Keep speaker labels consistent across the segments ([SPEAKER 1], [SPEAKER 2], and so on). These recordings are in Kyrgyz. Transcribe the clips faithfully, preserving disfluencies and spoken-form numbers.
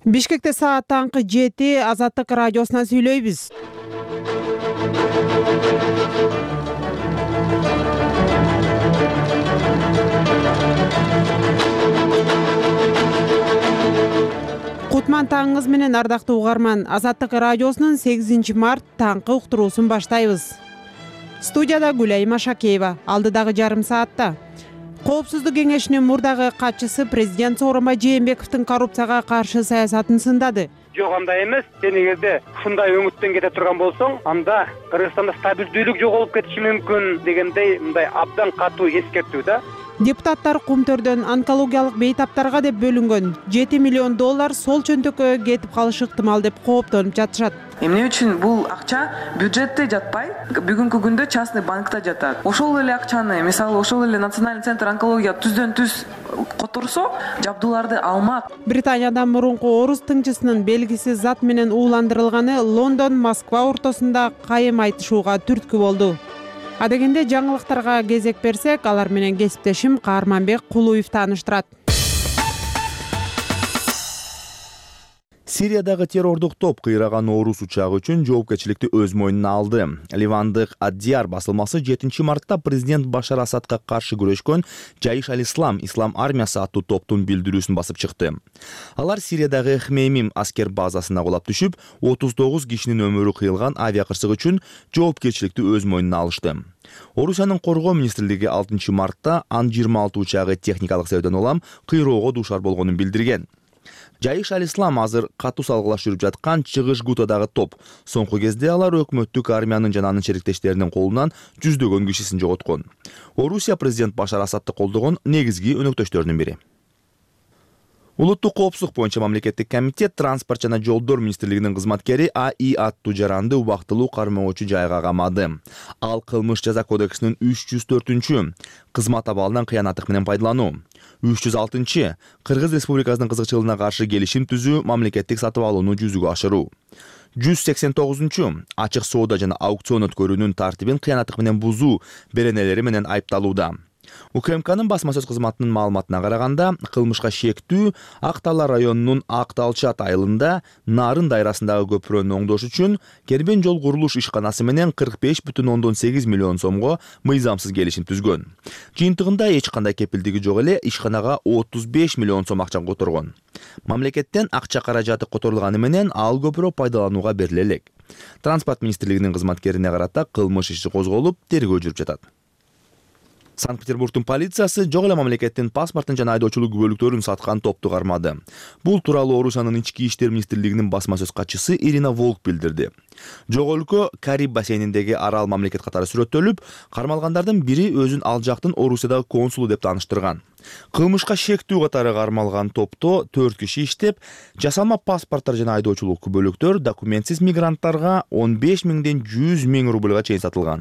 [SPEAKER 1] Бишкекте саат таңкы жети Азаттык радиосунан сүйлөйбүз. Кутман таңыңыз менен ардактуу угарман. Азаттык радиосунун сегизинчи март таңкы уктуруусун баштайбыз. Студияда Гүлайма Шакеева. Алдыдагы жарым саатта Коопсуздук кеңешинин мурдагы катчысы президент Сооронбай Жээнбековдун коррупцияга каршы саясатын сындады.
[SPEAKER 2] Жок, андай эмес. Сен эгерде ушундай өңүттөн кете турган болсоң, анда Кыргызстанда стабилдүүлүк жоголуп кетиши мүмкүн дегендей мындай абдан катуу эскертүү да.
[SPEAKER 1] Депутаттар Кумтөрдөн онкологиялык бейтаптарга деп бөлүнгөн жети миллион доллар сол чөнтөккө кетип калышы ыктымал деп кооптонуп жатышат.
[SPEAKER 3] Эмне үчүн бул акча бюджетте жатпай, бүгүнкү күндө частный банкта жатат. Ошол эле акчаны, мисалы, ошол эле Национальный центр онкология түздөн түз которсо, жабдууларды алмак.
[SPEAKER 1] Британиядан мурунку орус тыңчысынын белгисиз зат менен ууландырылганы Лондон, Москва ортосунда кайым айтышууга түрткү болду. Адегенде жаңылыктарга кезек берсек, алар менен кесиптешим Каарманбек Кулуев тааныштырат.
[SPEAKER 4] Сириядагы террордук топ кыйраган орус учагы үчүн жоопкерчиликти өз мойнуна алды. Ливандык Аддияр басылмасы жетинчи мартта президент Башар Асадка каршы күрөшкөн Жайыш аль-Ислам Ислам армиясы аттуу топтун билдирүүсүн басып чыкты. Алар Сириядагы Хмеймим аскер базасына кулап түшүп, отуз тогуз кишинин өмүрү кыйылган авиакырсык үчүн жоопкерчиликти өз мойнуна алышты. Орусиянын коргоо министрлиги алтынчы мартта Ан жыйырма алты учагы техникалык себептен улам кыйроого дуушар болгонун билдирген. Жайыш аль-Ислам азыр катуу салгылаш жүрүп жаткан Чыгыш Гутадагы топ. Соңку кезде алар өкмөттүк армиянын жана анын шериктештеринин колунан жүздөгөн кишисин жоготкон. Орусия президент Башар Асадты колдогон негизги өнөктөштөрүнүн бири. Улуттук коопсуздук боюнча мамлекеттик комитет транспорт жана жолдор министрлигинин кызматкери А И аттуу жаранды убактылуу кармоочу жайга камады. Ал кылмыш жаза кодексинин үч жүз төртүнчү кызмат абалынан кыянаттык менен пайдалануу, үч жүз алтынчы Кыргыз Республикасынын кызыкчылыгына каршы келишим түзүү, мамлекеттик сатып алууну жүзүгө ашыруу, жүз сексен тогузунчу ачык соода жана аукцион өткөрүүнүн тартибин кыянаттык менен бузуу беренелери менен айыпталууда. УКМКнын басма сөз кызматынын маалыматына караганда, кылмышка шектүү Ак Талаа районунун Ак Талчат айылында Нарын дайрасындагы көпүрөнү оңдош үчүн Кербен жол курулуш ишканасы менен кырк беш бүтүн ондон сегиз миллион сомго мыйзамсыз келишим түзгөн. Жыйынтыгында эч кандай кепилдиги жок эле ишканага отуз беш миллион сом акча которгон. Мамлекеттен акча каражаты которулганы менен ал көпүрө пайдаланууга бериле элек. Транспорт министрлигинин кызматкерине карата кылмыш иши козголуп, тергөө жүрүп жатат. Санкт-Петербургдун полициясы жок эле мамлекеттин паспортун жана айдоочулук күбөлүктөрүн саткан топту кармады. Бул тууралуу Орусиянын ички иштер министрлигинин басма сөз катчысы Ирина Волк билдирди. Жок өлкө Кариб бассейниндеги арал мамлекет катары сүрөттөлүп, кармалгандардын бири өзүн ал жактын Орусиядагы консулу деп тааныштырган. Кылмышка шектүү катары кармалган топто төрт киши иштеп, жасалма паспорттор жана айдоочулук күбөлүктөр документсиз мигранттарга он беш миңден жүз миң рубльга чейин сатылган.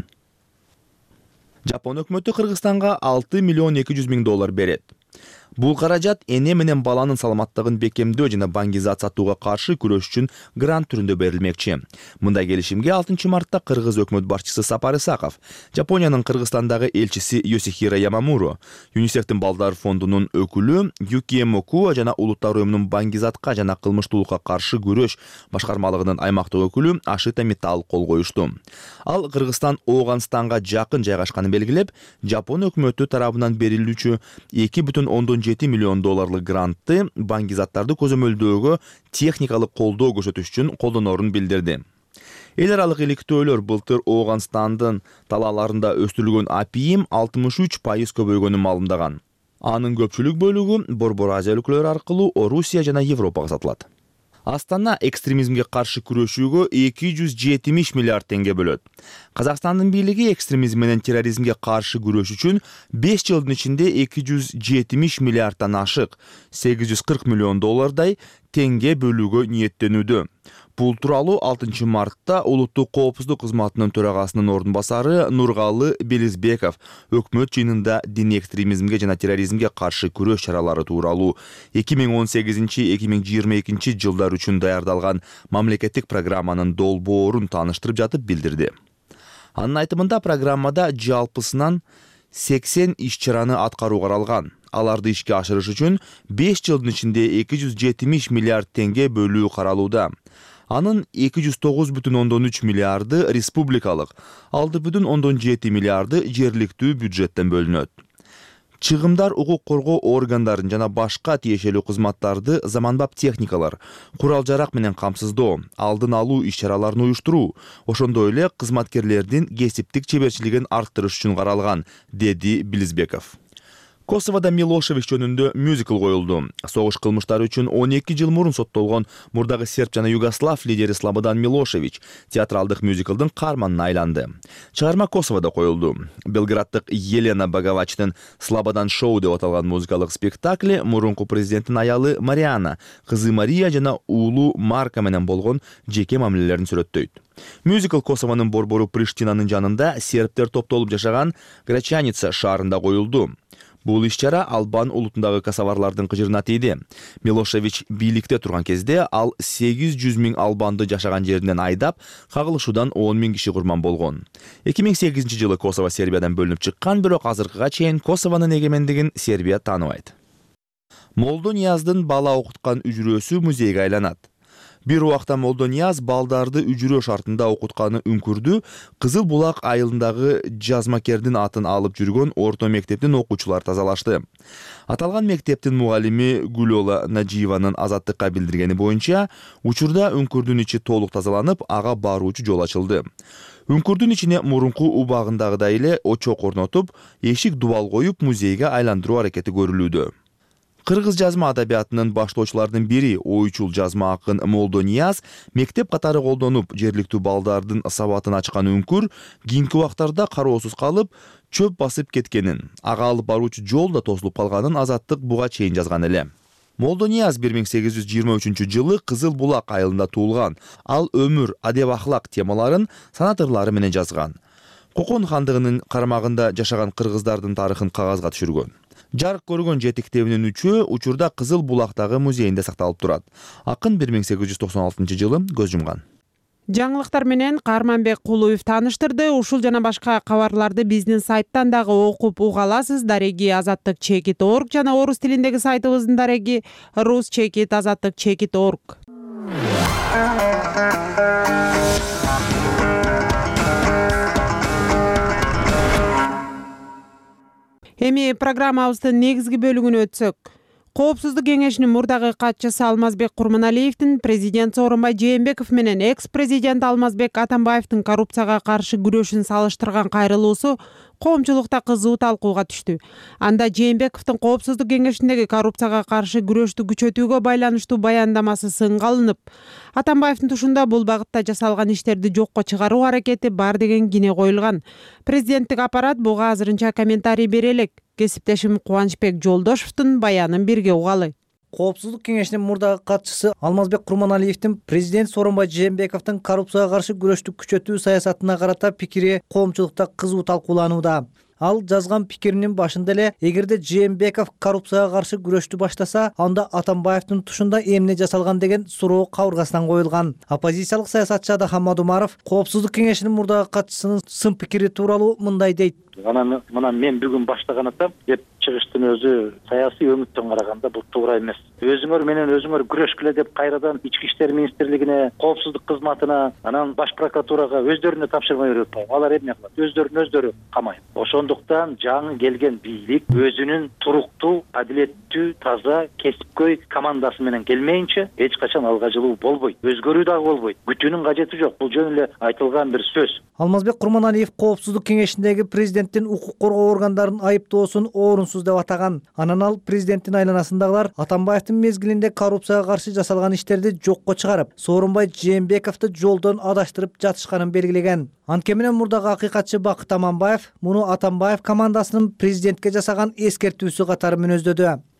[SPEAKER 4] Жапон өкмөтү Кыргызстанга алты миллион эки жүз миң доллар берет. Бул каражат эне менен баланын саламаттыгын бекемдөө жана баңгизациятууга каршы күрөш үчүн грант түрүндө берилмекчи. Мындай келишимге алтынчы мартта Кыргыз өкмөт башчысы Сапар Исаков, Жапониянын Кыргызстандагы элчиси Йосихиро Ямамуро, ЮНИСЕФтин балдар фондунун өкүлү Юкие Мокуа жана Улуттар уюмунун баңгизатка жана кылмыштуулукка каршы күрөш башкармалыгынын аймактык өкүлү Ашита Митал кол коюшту. Ал Кыргызстан Ооганстанга жакын жайгашканын белгилеп, Жапон өкмөтү тарабынан берилүүчү эки бүтүн ондон жети миллион долларлык грантты баңгизаттарды көзөмөлдөөгө техникалык колдоо көрсөтүш үчүн колдонорун билдирди. Эл аралык иликтөөлөр былтыр Ооганстандын талааларында өстүрүлгөн апийим алтымыш үч пайыз көбөйгөнүн маалымдаган. Анын көпчүлүк бөлүгү Борбор Азия өлкөлөрү аркылуу Орусия жана Европага сатылат. Астана экстремизмге каршы күрөшүүгө эки жүз жетимиш миллиард теңге бөлөт. Казакстандын бийлиги экстремизм менен терроризмге каршы күрөш үчүн беш жылдын ичинде эки жүз жетимиш миллиарддан ашык сегиз жүз кырк миллион доллардай теңге бөлүүгө ниеттенүүдө. Бул тууралуу алтынчы мартта Улуттук коопсуздук кызматынын төрагасынын ордун басары Нургалы Белизбеков өкмөт жыйынында диний экстремизмге жана терроризмге каршы күрөш чаралары тууралуу эки миң он сегизинчи эки миң жыйырма экинчи жылдар үчүн даярдалган мамлекеттик программанын долбоорун тааныштырып жатып билдирди. Анын айтымында программада жалпысынан сексен иш чараны аткаруу каралган. Аларды ишке ашырыш үчүн беш жылдын ичинде эки жүз жетимиш миллиард теңге бөлүү каралууда. Анын эки жүз тогуз бүтүн ондон үч миллиарды республикалык, алты бүтүн ондон жети миллиарды жергиликтүү бюджеттен бөлүнөт. Чыгымдар укук коргоо органдарын жана башка тиешелүү кызматтарды заманбап техникалар, курал-жарак менен камсыздоо, алдын алуу иш-чараларын уюштуруу, ошондой эле кызматкерлердин кесиптик чеберчилигин арттырыш үчүн каралган, деди Билизбеков. Косоводо Милошевич жөнүндө мюзикл коюлду. Согуш кылмыштары үчүн он эки жыл мурун соттолгон мурдагы серб жана югослав лидери Слободан Милошевич театралдык мюзиклдын каарманына айланды. Чыгарма Косоводо коюлду. Белграддык Елена Боговачтын Слободан шоу деп аталган музыкалык спектакли мурунку президенттин аялы Мариана, кызы Мария жана уулу Марка менен болгон жеке мамилелерин сүрөттөйт. Мюзикл Косовонун борбору Приштинанын жанында сербтер топтолуп жашаган Грачаница шаарында коюлду. Бул иш-чара Албан улутундагы косоварлардын кыжырына тийди. Милошевич бийликте турган кезде ал сегиз жүз миң албанды жашаган жеринен айдап, кагылышуудан он миң киши курман болгон. эки миң сегизинчи жылы Косово Сербиядан бөлүнүп чыккан, бирок азыркыга чейин Косовонун эгемендигин Сербия тааныбайт. Молдо Нияздын бала окуткан үжүрөсү музейге айланат. Бир убакта Молдо Нияз балдарды үжүрөө шартында окутканы үңкүрдү Кызыл Булак айылындагы жазмакердин атын алып жүргөн орто мектептин окуучулары тазалашты. Аталган мектептин мугалими Гулола Наджиеванын Азаттыкка билдиргени боюнча, учурда үңкүрдүн ичи толук тазаланып, ага баруучу жол ачылды. Үңкүрдүн ичине мурунку убагындагыдай эле очок орнотуп, эшик дубал коюп музейге айландыруу аракети көрүлүүдө. Кыргыз жазма адабиятынын баштоочуларынын бири ойчул жазма акын Молдо Нияз мектеп катары колдонуп, жергиликтүү балдардын сабатын ачкан үңкүр кийинки убактарда кароосуз калып, чөп басып кеткенин, ага алып баруучу жол да тосулуп калганын Азаттык буга чейин жазган эле. Молдо Нияз бир миң сегиз жүз жыйырма үчүнчү жылы Кызыл Булак айылында туулган. Ал өмүр, адеп-ахлак темаларын санатырлары менен жазган. Кокон хандыгынын карамагында жашаган кыргыздардын тарыхын кагазга түшүргөн. Жарык көргөн жетектебинин үчөө учурда Кызыл Булактагы музейинде сакталып турат. Акын бир миң сегиз жүз токсон алтынчы жылы көз жумган.
[SPEAKER 1] Жаңылыктар менен Карманбек Кулуев тааныштырды. Ушул жана башка кабарларды биздин сайттан дагы окуп уга аласыз. Дареги азаттык чекит точка орг жана орус тилиндеги сайтыбыздын дареги рус чекит азаттык чекит точка орг. Эми программабыздын негизги бөлүгүнө өтсөк. Коопсуздук кеңешинин мурдагы катчысы Алмазбек Курманалиевдин президент Сооронбай Жээнбеков менен экс-президент Алмазбек Атамбаевдин коррупцияга каршы күрөшүн салыштырган кайрылуусу коомчулукта кызуу талкууга түштү. Анда Жээнбековдун Коопсуздук кеңешиндеги коррупцияга каршы күрөштү күчөтүүгө байланыштуу баяндамасы сынга алынып, Атамбаевдин тушунда бул багытта жасалган иштерди жокко чыгаруу аракети бар деген кине коюлган. Президенттик аппарат буга азырынча комментарий бере элек. Кесиптешим Кубанычбек Жолдошевдун баянын бирге угалы.
[SPEAKER 5] Коопсуздук кеңешинин мурдагы катчысы Алмазбек Курманалиевдин президент Сооронбай Жээнбековдун коррупцияга каршы күрөштү күчөтүү саясатына карата пикири коомчулукта кызуу талкууланууда. Ал жазган пикиринин башында эле эгерде Жээнбеков коррупцияга каршы күрөштү баштаса, анда Атамбаевдин тушунда эмне жасалган деген суроо кабыргасынан коюлган. Оппозициялык саясатчы Адахам Мадумаров Коопсуздук кеңешинин мурдагы катчысынын сын пикири тууралуу мындай дейт.
[SPEAKER 6] Анан мына мен бүгүн баштаган атам деп чыгыштын өзү саясий өмүттөн караганда бул туура эмес. Өзүңөр менен өзүңөр күрөшкүлө деп кайрадан ички иштер министрлигине, коопсуздук кызматына, анан баш прокуратурага өздөрүнө тапшырма берип атпайбы. Алар эмне кылат? Өздөрүн өздөрү камайт. Ошондуктан жаңы келген бийлик өзүнүн туруктуу, адилеттүү, таза, кесипкөй командасы менен келмейинче эч качан алга жылуу болбойт. Өзгөрүү дагы болбойт. Күтүүнүн кажети жок. Бул жөн эле айтылган бир сөз.
[SPEAKER 5] Алмазбек Курманалиев Коопсуздук кеңешиндеги президенттин укук коргоо органдарын айыптоосун орунсуз деп атаган. Анан ал президенттин айланасындагылар Атамбаевдин мезгилинде коррупцияга каршы жасалган иштерди жокко чыгарып, Сооронбай Жээнбековду жолдон адаштырып жатышканын белгилеген. Анткени менен мурдагы акыйкатчы Бакыт Аманбаев муну Атамбаев командасынын президентке жасаган эскертүүсү катары мүнөздөдү.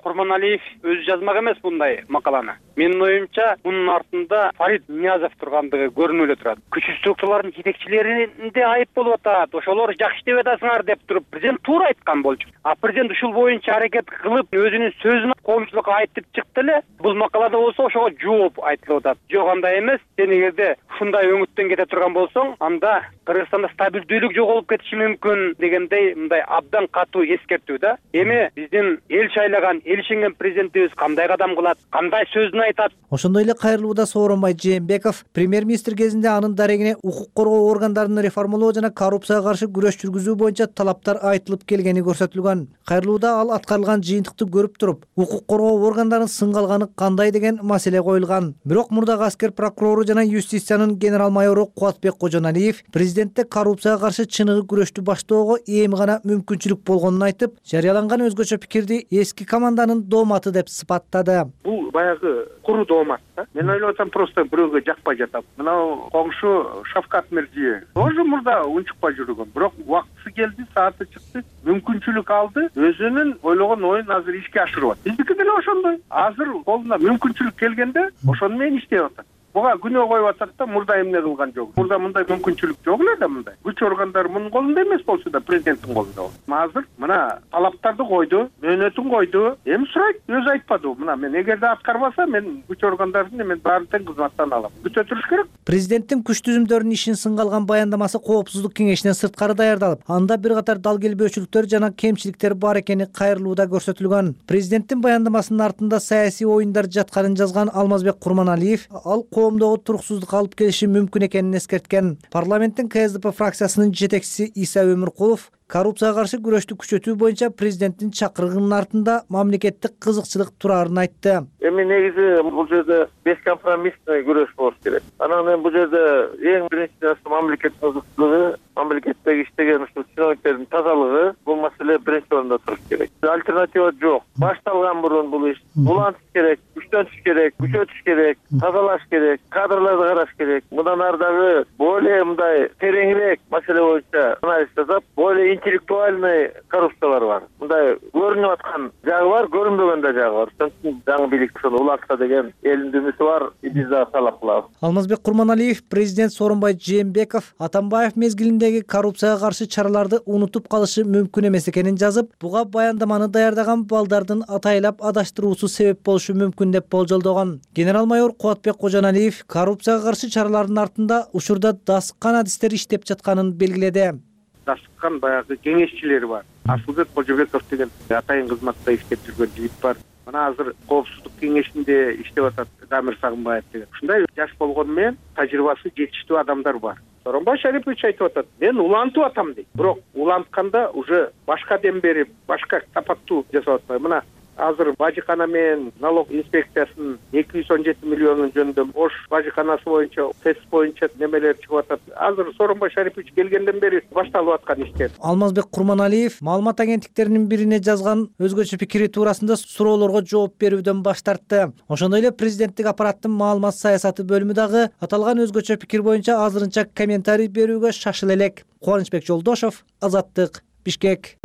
[SPEAKER 2] Курманалиев өзү жазмак эмес мындай макаланы. Менин оюмча мунун артында Фарид Ниязов тургандыгы көрүнүп эле турат. Күчтүү структуралардын жетекчилеринде айып болуп атат. Ошолор жакшы иштеп атасыңар деп туруп президент туура айткан болчу. А президент ушул боюнча аракет кылып өзүнүн сөзүн коомчулукка айтып чыкты эле. Бул макалада болсо ошого жооп айтылып атат. Жок, андай эмес. Сен эгерде ушундай өңүттөн кете турган болсоң, анда Кыргызстанда стабилдүүлүк жоголуп кетиши мүмкүн дегендей мындай абдан катуу эскертүү да. Эми биздин эл шайлаган, эл ишенген президентибиз кандай кадам кылат, кандай сөзүн айтат.
[SPEAKER 5] Ошондой эле кайрылууда Сооронбай Жээнбеков премьер-министр кезинде анын дарегине укук коргоо органдарын реформалоо жана коррупцияга каршы күрөш жүргүзүү боюнча талаптар айтылып келгени көрсөтүлгөн. Кайрылууда ал аткарылган жыйынтыкты көрүп туруп, укук коргоо органдарын сынгалганы кандай деген маселе коюлган. Бирок мурдагы аскер прокурору жана юстициянын генерал майору Кубатбек Кожоналиев президентте коррупцияга каршы чыныгы күрөштү баштоого эми гана мүмкүнчүлүк болгонун айтып, жарыяланган өзгөчө пикирди эски команданын дооматы деп сыпаттады.
[SPEAKER 7] Бул баягы куру доомат да. Мен ойлоп атам, просто бирөөгө жакпай жатат. Мына коңшу Шавкат Мирзиёев тоже мурда унчукпай жүргөн, бирок убактысы келди, сааты чыкты, мүмкүнчүлүк алды, өзүнүн ойлогон оюн азыр ишке ашырып атат. Биздики деле ошондой. Азыр колуна мүмкүнчүлүк келгенде ошону менен иштеп атат. Буга күнөө коюп атат да, мурда эмне кылган жок. Мурда мындай мүмкүнчүлүк жок эле да мындай. Күч органдары мунун колунда эмес болсо да, президенттин колунда. Азыр мына талаптарды койду, мөөнөтүн койду. Эми сурайт, өзү айтпады. Мына мен эгерде аткарбаса, мен күч органдарын мен баарын тең кызматтан алам. Күтө туруш керек.
[SPEAKER 5] Президенттин күч түзүмдөрүнүн ишин сынгалган баяндамасы Коопсуздук кеңешинен сырткары даярдалып, анда бир катар дал келбөөчүлүктөр жана кемчиликтер бар экени кайрылууда көрсөтүлгөн. Президенттин баяндамасынын артында саясий оюндар жатканын жазган Алмазбек Курманалиев ал коомдогу туруксуздук алып келиши мүмкүн экенин эскерткен. Парламенттин Ка Эс Д П фракциясынын жетекчиси Иса Өмүркулов коррупцияга каршы күрөштү күчөтүү боюнча президенттин чакырыгынын артында мамлекеттик кызыкчылык турарын айтты.
[SPEAKER 8] Эми негизи бул жерде бескомпромиссный күрөш болуш керек. Анан эми бул жерде эң биринчи нерсе мамлекеттин узуктугу, мамлекеттеги иштеген ушул чиновниктердин тазалыгы, бул маселе биринчи орунда туруш керек. Альтернатива жок. Башталган мурун бул иш улантыш керек, күчтөнүш керек, күчөтүш керек, тазалаш керек, кадрларды караш керек. Мындан ары дагы более мындай тереңирээк маселе боюнча анализ жасап, более интеллектуальный коррупциялар бар. Мындай көрүнүп аткан жагы бар, көрүнбөгөн да жагы бар. Ошон үчүн жаңы бийлик ушуну улантса деген элдин үмүтү бар, биз да талап кылабыз.
[SPEAKER 5] Алмазбек Курманалиев президент Сооронбай Жээнбеков Атамбаев мезгилиндеги коррупцияга каршы чараларды унутуп калышы мүмкүн эмес экенин жазып, буга баяндаманы даярдаган балдардын атайлап адаштыруусу себеп болушу мүмкүн деп болжолдогон. Генерал майор Кубатбек Кожоналиев коррупцияга каршы чаралардын артында учурда дасыккан адистер иштеп жатканын белгиледи.
[SPEAKER 7] Дасыккан баягы кеңешчилери бар. Асылбек Кожобеков деген атайын кызматта иштеп жүргөн жигит бар. Мына азыр Коопсуздук кеңешинде иштеп атат Дамир Сагынбаев деген. Ушундай жаш болгону менен тажрыйбасы жетиштүү адамдар бар. Сооронбай Шарипович айтып атат, мен улантып атам дейт. Бирок улантканда уже башка дем берип, башка сапаттуу жасап атпайбы. Мына азыр бажыкана менен налог инспекциясынын эки жүз он жети миллионун жөнүндө Ош бажыканасы боюнча, тест боюнча немелер чыгып атат. Азыр Сооронбай Шарипович келгенден бери башталып аткан иштер.
[SPEAKER 5] Алмазбек Курманалиев маалымат агенттиктеринин бирине жазган өзгөчө пикири туурасында суроолорго жооп берүүдөн баш тартты. Ошондой эле президенттик аппараттын маалымат саясаты бөлүмү дагы аталган өзгөчө пикир боюнча азырынча комментарий берүүгө шашыла элек. Кубанычбек Жолдошов, Азаттык, Бишкек.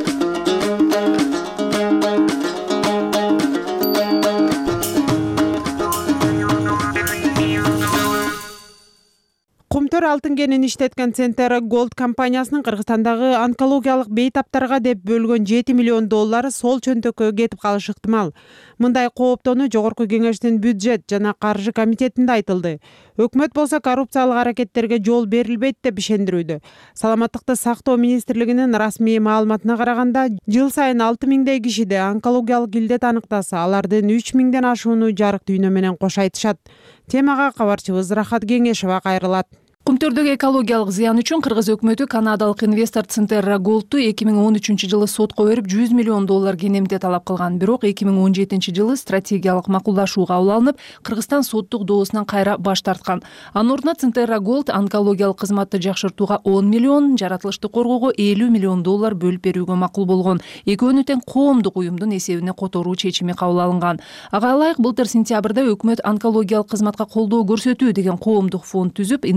[SPEAKER 1] Кумтөр алтын кенин иштеткен Центера Голд компаниясынын Кыргызстандагы онкологиялык бейтаптарга деп бөлгөн жети миллион доллары сол чөнтөккө кетип калышы ыктымал. Мындай кооптонуу Жогорку Кеңештин бюджет жана каржы комитетинде айтылды. Өкмөт болсо коррупциялык аракеттерге жол берилбейт деп ишендирүүдө. Саламаттыкты сактоо министрлигинин расмий маалыматына караганда, жыл сайын алты миңдей кишиде онкологиялык илдет аныктаса, алардын үч миңден ашууну жарык дүйнө менен кошо айтышат. Темага кабарчыбыз Рахат Кеңешова кайрылат.
[SPEAKER 9] Кумтөрдөгү экологиялык зыян үчүн Кыргыз өкмөтү канадалык инвестор Центера Голдту эки миң он үчүнчү жылы сотко берип жүз миллион доллар кенемде талап кылган. Бирок эки миң он жетинчи жылы стратегиялык макулдашуу кабыл алынып, Кыргызстан соттук доосунан кайра баш тарткан. Анын ордуна Центера Голд онкологиялык кызматты жакшыртууга он миллион, жаратылышты коргоого элүү миллион доллар бөлүп берүүгө макул болгон. Экөөнү тең коомдук уюмдун эсебине которуу чечими кабыл алынган. Ага ылайык былтыр сентябрда өкмөт онкологиялык кызматка колдоо көрсөтүү деген коомдук фонд түзүп, инвестор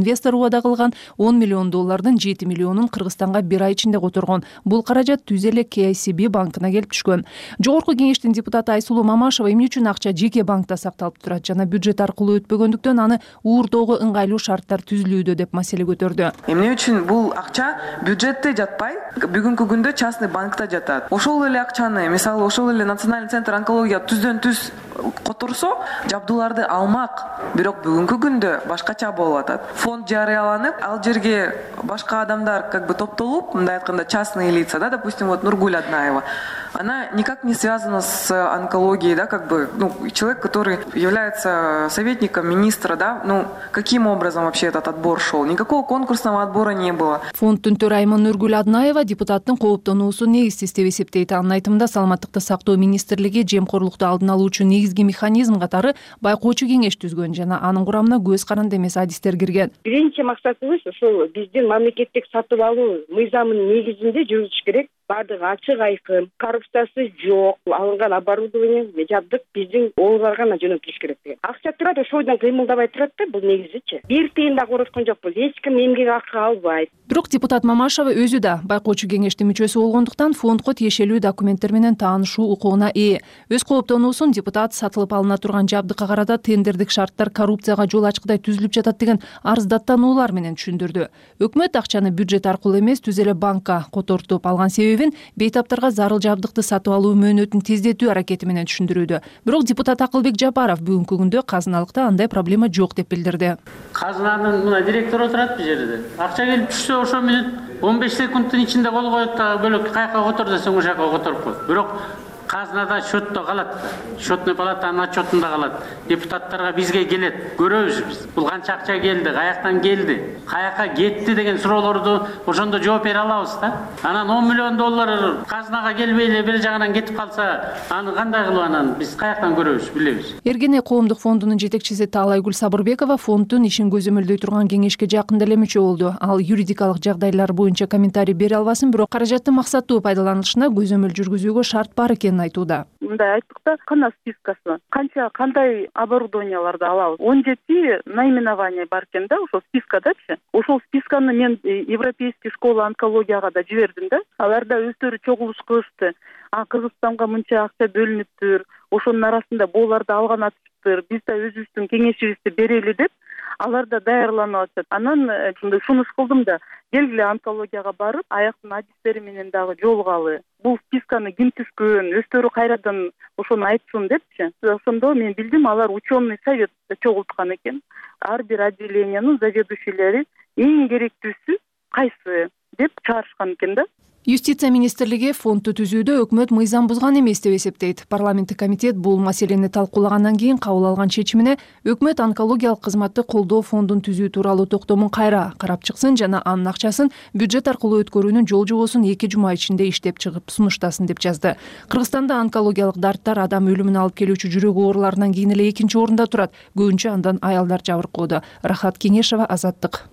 [SPEAKER 9] убада кылган он миллион доллардын жети миллионун Кыргызстанга бир ай ичинде которгон. Бул каражат түз эле К I C B банкына келип түшкөн. Жогорку кеңештин депутаты Айсулуу Мамашева эмне үчүн акча жеке банкта сакталып турат жана бюджет аркылуу өтпөгөндүктөн аны уурдоого ыңгайлуу шарттар түзүлүүдө деп маселе көтөрдү.
[SPEAKER 3] Эмне үчүн бул акча бюджетте жатпай, бүгүнкү күндө частный банкта жатат. Ошол эле акчаны, мисалы ошол эле Национальный центр онкология түздөн түз которсо, жабдууларды алмак, бирок бүгүнкү күндө башкача болуп атат. Фонд жарыяланып, ал жерге башка адамдар как бы топтолуп, мындай айтканда частные лица, да, допустим, вот Нургуль Аднаева. Она никак не связана с онкологией, да, как бы, ну, человек, который является советником министра, да, ну, каким образом вообще этот отбор шел? Никакого конкурсного отбора не было.
[SPEAKER 9] Фонддун төрайымы Нургуль Аднаева депутаттын кооптонуусу негизсиз деп эсептейт. Анын айтымында Саламаттыкты сактоо министрлиги жемкорлукту алдын алуу үчүн негизги механизм катары байкоочу кеңеш түзгөн жана анын курамына көз каранды эмес адистер кирген.
[SPEAKER 10] Биринчи максатыбыз ошол биздин мамлекеттик сатып алуу мыйзамынын негизинде жүрүш керек. Бардыгы ачык айкын, коррупциясы жок, алынган оборудование, жабдык биздин оолуга гана жөнөтүлүш керек деген. Акча турат, ошойдон кыймылдабай турат да, бул негизичи. Бир тыйын да короткон жокпуз, эч ким эмгек акы албайт.
[SPEAKER 9] Бирок депутат Мамашева өзү да байкоочу кеңештин мүчөсү болгондуктан фондго тиешелүү документтер менен таанышуу укугуна ээ. Өз кооптонуусун депутат сатылып алына турган жабдыкка карата тендердик шарттар коррупцияга жол ачкыдай түзүлүп жатат деген арыздаттануулар менен түшүндүрдү. Өкмөт акчаны бюджет аркылуу эмес, түз эле банкка котортуп алган себебин бейтаптарга зарыл жабдыкты сатып алуу мөөнөтүн тездетүү аракети менен түшүндүрүүдө. Бирок депутат Акылбек Жапаров бүгүнкү күндө казыналыкта андай проблема жок деп билдирди.
[SPEAKER 11] Казынанын мына директору отурат бул жерде. Акча келип түшсө ошо менен он беш секундтун ичинде кол коет да бөлөк каяка котор десең ошол жака которуп коет. Бирок казынада счетто калат. Счетный палатанын отчетунда калат. Депутаттарга бизге келет. Көрөбүз биз. Бул канча акча келди, каяктан келди, каяка кетти деген суроолорду ошондо жооп бере алабыз да. Анан он миллион доллар казынага келбей эле бир жагынан кетип калса, аны кандай кылып анан биз каяктан көрөбүз, билебиз.
[SPEAKER 9] Эргене коомдук фондунун жетекчиси Таалайгүл Сабырбекова фонддун ишин көзөмөлдөй турган кеңешке жакында эле мүчө болду. Ал юридикалык жагдайлар боюнча комментарий бере албасын, бирок каражаттын максаттуу пайдаланылышына көзөмөл жүргүзүүгө шарт бар экенин айтууда.
[SPEAKER 12] Мындай айттык да, кана спискасы, канча кандай оборудованияларды алабыз. он жети наименование бар экен да, ошол спискадачы. Ошол списканы мен Европейский школа онкологияга да жибердим да. Алар да өздөрү чогулуш кылышты. А Кыргызстанга мынча акча бөлүнүптүр, ошонун арасында боларды алган атыптыр. Биз да өзүбүздүн кеңешибизди берели деп, алар да даярланып атат. Анан сунуш кылдым да, келгиле онкологияга барып, аяктын адистери менен дагы жолугалы. Бул списканы ким түзгөн, өздөрү кайрадан ошону айтсын депчи. Ошондо мен билдим, алар ученый совет чогулткан экен. Ар бир отделениянын заведующийлери эң керектүүсү кайсы деп чыгарышкан экен да.
[SPEAKER 9] Юстиция министрлиги фондду түзүүдө өкмөт мыйзам бузган эмес деп эсептейт. Парламенттик комитет бул маселени талкуулагандан кийин кабыл алган чечимине өкмөт онкологиялык кызматты колдоо фондун түзүү тууралуу токтомун кайра карап чыксын жана анын акчасын бюджет аркылуу өткөрүүнүн жол жобосун эки жума ичинде иштеп чыгып сунуштасын деп жазды. Кыргызстанда онкологиялык дарттар адам өлүмүнө алып келүүчү жүрөк ооруларынан кийин эле экинчи орунда турат. Көбүнчө андан аялдар жабыркоодо. Рахат Кеңешева, Азаттык.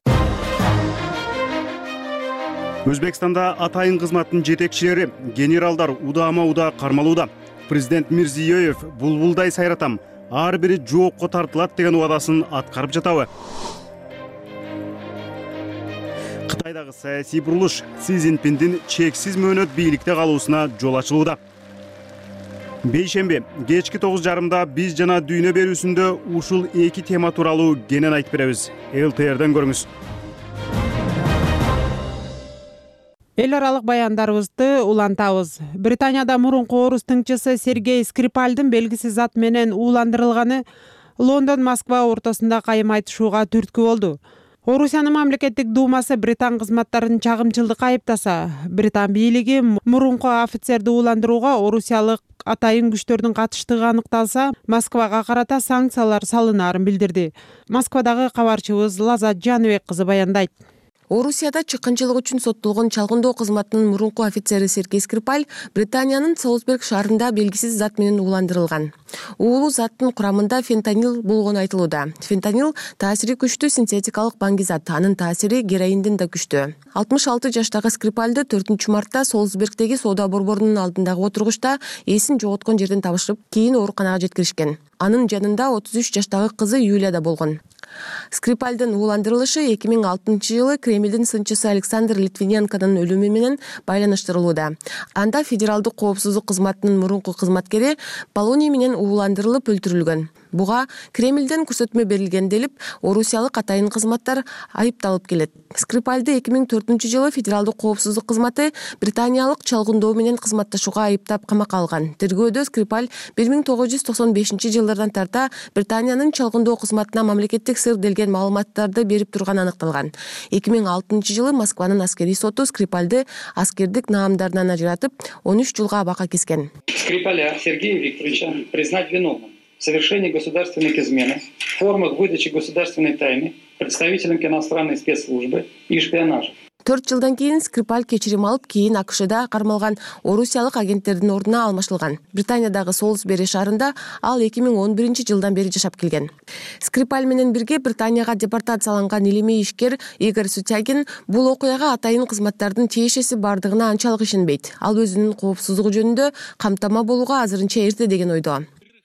[SPEAKER 13] Өзбекстанда атайын кызматтын жетекчилери, генералдар удама-уда кармалууда. Президент Мирзиёев булбулдай сайратам, ар бири жоопко тартылат деген убадасын аткарып жатабы? Кытайдагы саясий бурулуш Си Цзиньпиндин чексиз мөөнөт бийликте калуусуна жол ачылууда. Бейшемби кечки тогуз жарымда биз жана дүйнө берүүсүндө ушул эки тема тууралуу кенен айтып беребиз. Эл Т Р'ден көрүңүз.
[SPEAKER 1] Эл аралык баяндарыбызды улантабыз. Британияда мурунку орус тыңчысы Сергей Скрипальдын белгисиз зат менен ууландырылганы Лондон Москва ортосунда кайым айтышууга түрткү болду. Орусиянын мамлекеттик думасы Британ кызматтарын чагымчылдыкка айыптаса, Британ бийлиги мурунку офицерди ууландырууга орусиялык атайын күчтөрдүн катыштыгы аныкталса, Москвага карата санкциялар салынаарын билдирди. Москвадагы кабарчыбыз Лазат Жаныбек кызы баяндайт.
[SPEAKER 14] Орусияда чыккынчылык үчүн соттолгон чалгындоо кызматынын мурунку офицери Сергей Скрипаль Британиянын Солсберг шаарында белгисиз зат менен ууландырылган. Уулуу заттын курамында фентанил болгону айтылууда. Фентанил таасири күчтүү синтетикалык баңгизат, анын таасири героиндин да күчтүү. алтымыш алты жаштагы Скрипальды төртүнчү мартта Солсбергдеги соода борборунун алдындагы отургучта эсин жоготкон жерден табышып, кийин ооруканага жеткиришкен. Анын жанында отуз үч жаштагы кызы Юлия да болгон. Скрипальдын ууландырылышы эки миң алтынчы жылы Кремлдин сынчысы Александр Литвиненконун өлүмү менен байланыштырылууда. Анда федералдык коопсуздук кызматынын мурунку кызматкери полоний менен ууландырылып өлтүрүлгөн. Буга Кремлден көрсөтмө берилген делип, орусиялык атайын кызматтар айыпталып келет. Скрипальды эки миң төртүнчү жылы федералдык коопсуздук кызматы британиялык чалгындоо менен кызматташууга айыптап камакка алган. Тергөөдө Скрипаль бир миң тогуз жүз токсон бешинчи жылдардан тарта Британиянын чалгындоо кызматына мамлекеттик сыр делген маалыматтарды берип турганы аныкталган. эки миң алтынчы жылы Москванын аскерий соту Скрипальды аскердик наамдарынан ажыратып, он үч жылга абакка кескен.
[SPEAKER 15] Скрипаля Сергея Викторовича признать виновным в совершении государственных измен, формах выдачи государственной тайны, представителям иностранной спецслужбы и шпионажа.
[SPEAKER 14] төрт жылдан кийин Скрипаль кечирим алып, кийин АКШда кармалган орусиялык агенттердин ордуна алмашылган. Британиядагы Солсбери шаарында ал эки миң он биринчи жылдан бери жашап келген. Скрипаль менен бирге Британияга депортацияланган илимий ишкер Игорь Сутягин бул окуяга атайын кызматтардын тиешеси бардыгына анчалык ишенбейт. Ал өзүнүн коопсуздугу жөнүндө камтама болууга азырынча эрте деген ойдо.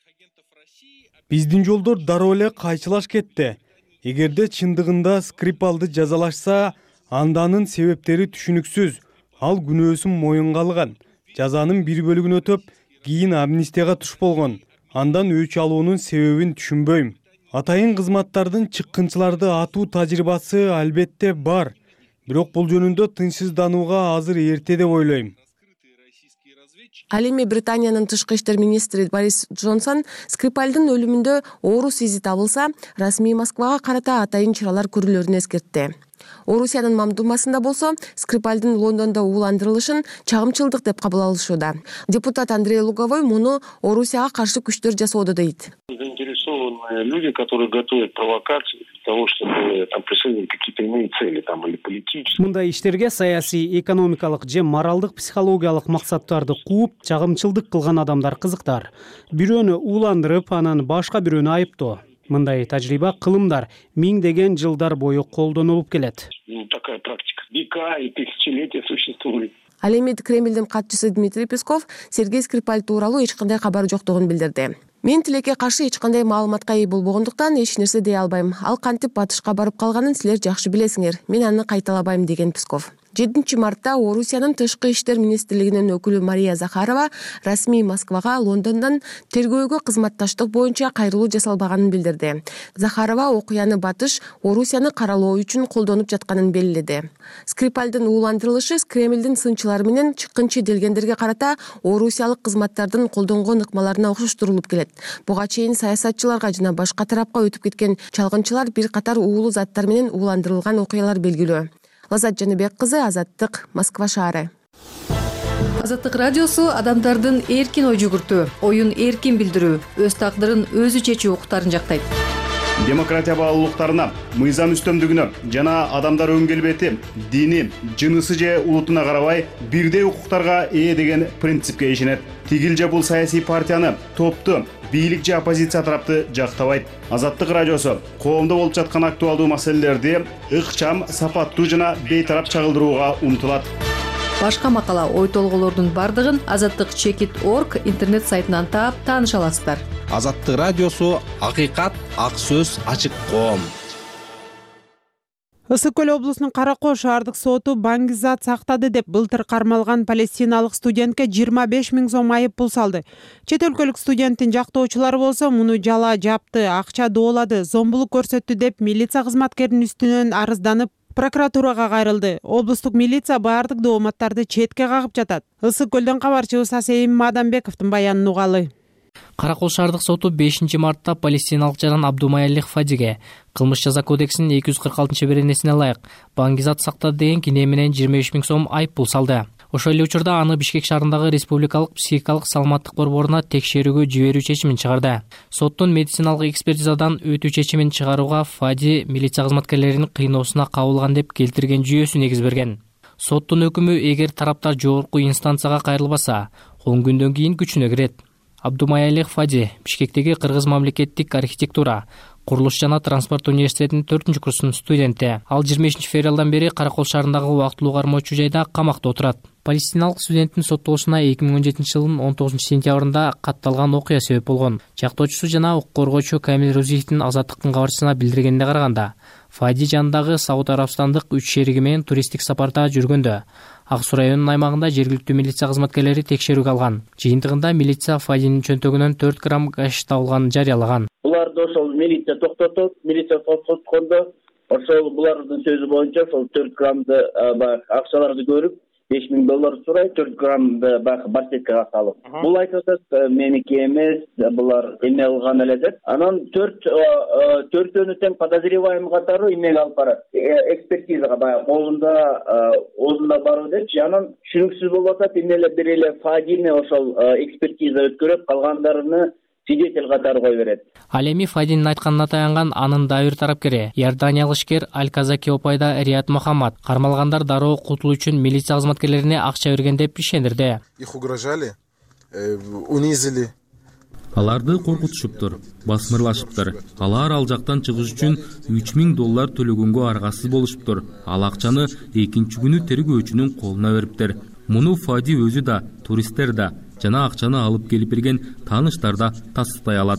[SPEAKER 16] Биздин жолдор дароо эле кайчылаш кетти. Эгерде чындыгында Скрипалды жазалашса, анданын себептери түшүнүксүз. Ал күнөөсүн моюнга алган. Жазанын бир бөлүгүн өтөп, кийин амнистияга туш болгон. Андан өч алуунун себебин түшүнбөйм. Атайын кызматтардын чыккынчыларды атуу тажрыйбасы албетте бар. Бирок бул жөнүндө тынчсызданууга азыр эрте деп ойлойм.
[SPEAKER 14] Ал эми Британиянын тышкы иштер министри Борис Джонсон Скрипальдын өлүмүндө орус изи табылса, расмий Москвага карата атайын чаралар көрүлөрүн эскертти. Орусиянын мамдумасында болсо, Скрипальдын Лондондо ууландырылышын чагымчылдык деп кабыл алышууда. Депутат Андрей Луговой муну Орусияга каршы күчтөр жасоодо дейт.
[SPEAKER 17] Заинтересованные люди, которые готовят провокации для того, чтобы там преследовать какие-то иные цели там или политические.
[SPEAKER 18] Мындай иштерге саясий, экономикалык же моралдык, психологиялык максаттарды кууп, чагымчылдык кылган адамдар кызыктар. Бирөөнү ууландырып, анан башка бирөөнү айыптоо. Мындай тажрыйба кылымдар миңдеген жылдар бою колдонулуп келет.
[SPEAKER 17] Ну, такая практика века и тысячелетия существует.
[SPEAKER 14] Ал эми Кремлдин катчысы Дмитрий Песков Сергей Скрипаль тууралуу эч кандай кабар жоктугун билдирди. Мен тилекке каршы эч кандай маалыматка ээ болбогондуктан эч нерсе дей албайм. Ал кантип батышка барып калганын силер жакшы билесиңер. Мен аны кайталабайм деген Песков. жетинчи мартта Орусиянын тышкы иштер министрлигинин өкүлү Мария Захарова расмий Москвага Лондондон тергөөгө кызматташтык боюнча кайрылуу жасалбаганын билдирди. Захарова окуяны батыш Орусияны каралоо үчүн колдонуп жатканын белгиледи. Скрипальдын ууландырылышы Кремлдин сынчылары менен чыккынчы делгендерге карата орусиялык кызматтардын колдонгон ыкмаларына окшоштурулуп келет. Буга чейин саясатчыларга жана башка тарапка өтүп кеткен чалгынчылар бир катар уулуу заттар менен ууландырылган окуялар белгилүү. Лазат Жаныбек кызы, Азаттык, Москва шаары.
[SPEAKER 9] Азаттык радиосу адамдардын эркин ой жүгүртүү, оюн эркин билдирүү, өз тагдырын өзү чечүү укуктарын жактайт.
[SPEAKER 13] Демократия баалуулуктарына, мыйзам үстөмдүгүнө жана адамдар өн келбети, дини, жынысы же улутуна карабай бирдей укуктарга ээ деген принципке ишенет. Тигил же бул саясий партияны, топту, бийлик же оппозиция тарапты жактабайт. Азаттык радиосу коомдо болуп жаткан актуалдуу маселелерди ыкчам, сапаттуу жана бейтарап чагылдырууга умтулат.
[SPEAKER 9] Башка макала, ой толголордун бардыгын азаттык чекит точка орг интернет сайтынан таап тааныша аласыздар.
[SPEAKER 19] Азаттык радиосу акыйкат, ак сөз, ачык коом.
[SPEAKER 1] Ысык көл облусунун Кара Коо шаардык соту Баңгизат сактады деп былтыр кармалган палестиналык студентке жыйырма беш миң сом айып пул салды. Чет өлкөлүк студенттин жактоочулары болсо муну жала жапты, акча доолады, зомбулук көрсөттү деп милиция кызматкеринин үстүнөн арызданып прокуратурага кайрылды. Облустук милиция баардык дооматтарды четке кагып жатат. Ысык көлдөн кабарчыбыз Асейим Мадамбековдун баянын угалы.
[SPEAKER 20] Кара Кол шаардык соту бешинчи мартта палестиналык жаран Абдумаялих Фадиге кылмыш жаза кодексинин эки жүз кырк алтынчы беренесине ылайык Баңгизат сактады деген кине менен жыйырма беш миң сом айып пул салды. Ошол эле учурда аны Бишкек шаарындагы Республикалык психикалык саламаттык борборуна текшерүүгө жиберүү чечимин чыгарды. Соттун медициналык экспертизадан өтүү чечимин чыгарууга Фади милиция кызматкерлеринин кыйноосуна кабылган деп келтирген жүйөсү негиз берген. Соттун өкүмү эгер тараптар жогорку инстанцияга кайрылбаса, он күндөн кийин күчүнө кирет. Абдумаялих Фади Бишкектеги Кыргыз мамлекеттик архитектура, курулуш жана транспорт университетинин төртүнчү курсунун студенти. Ал жыйырма бешинчи февралдан бери Кара Кол шаарындагы убактылуу кармоочу жайда камакта отурат. Палестиналык студенттин соттолушуна эки миң он жетинчи жылдын он тогузунчу сентябрында катталган окуя себеп болгон. Жактоочусу жана укук коргоочу Камил Рузиевдин Азаттыктын кабарчысына билдиргенине караганда, Фади жанындагы Сауд Арабстандык үч шериги менен туристтик сапарда жүргөндө Ак Суу районунун аймагында жергиликтүү милиция кызматкерлери текшерүүгө алган. Жыйынтыгында милиция Фадинин чөнтөгүнөн төрт грамм гашиш табылганын жарыялаган.
[SPEAKER 21] Буларды ошол милиция токтотот, милиция токтоткондо ошол булардын сөзү боюнча ошол төрт граммды акчаларды көрүп беш миң доллар сурайт, төрт граммды баягы барсеткага салып. Бул айтып атат, меники эмес, булар эме кылган эле деп. Анан төрт төртөөнү тең подозреваемый катары эмеге алып барат. Экспертизага баягы колунда, оозунда баруу депчи. Анан түшүнүксүз болуп атат, эмне бир эле Фадини ошол экспертиза өткөрүп, калгандарыны свидетель катары кое берет.
[SPEAKER 20] Ал эми Фадинин айтканына таянган анын дагы бир тарапкери, иорданиялык ишкер Аль-Казаки опайда Рият Мухаммад кармалгандар дароо кутулуу үчүн милиция кызматкерлерине акча берген деп ишендирди.
[SPEAKER 22] Их угрожали, унизили.
[SPEAKER 23] Аларды коркутушуптур, басмырлашыптыр. Алар ал жактан чыгыш үчүн үч миң доллар төлөгөнгө аргасыз болушуптур. Ал акчаны экинчи күнү тергөөчүнүн колуна бериптир. Муну Фади өзү да, туристтер да жана акчаны алып келип берген тааныштар да тастыктай алат.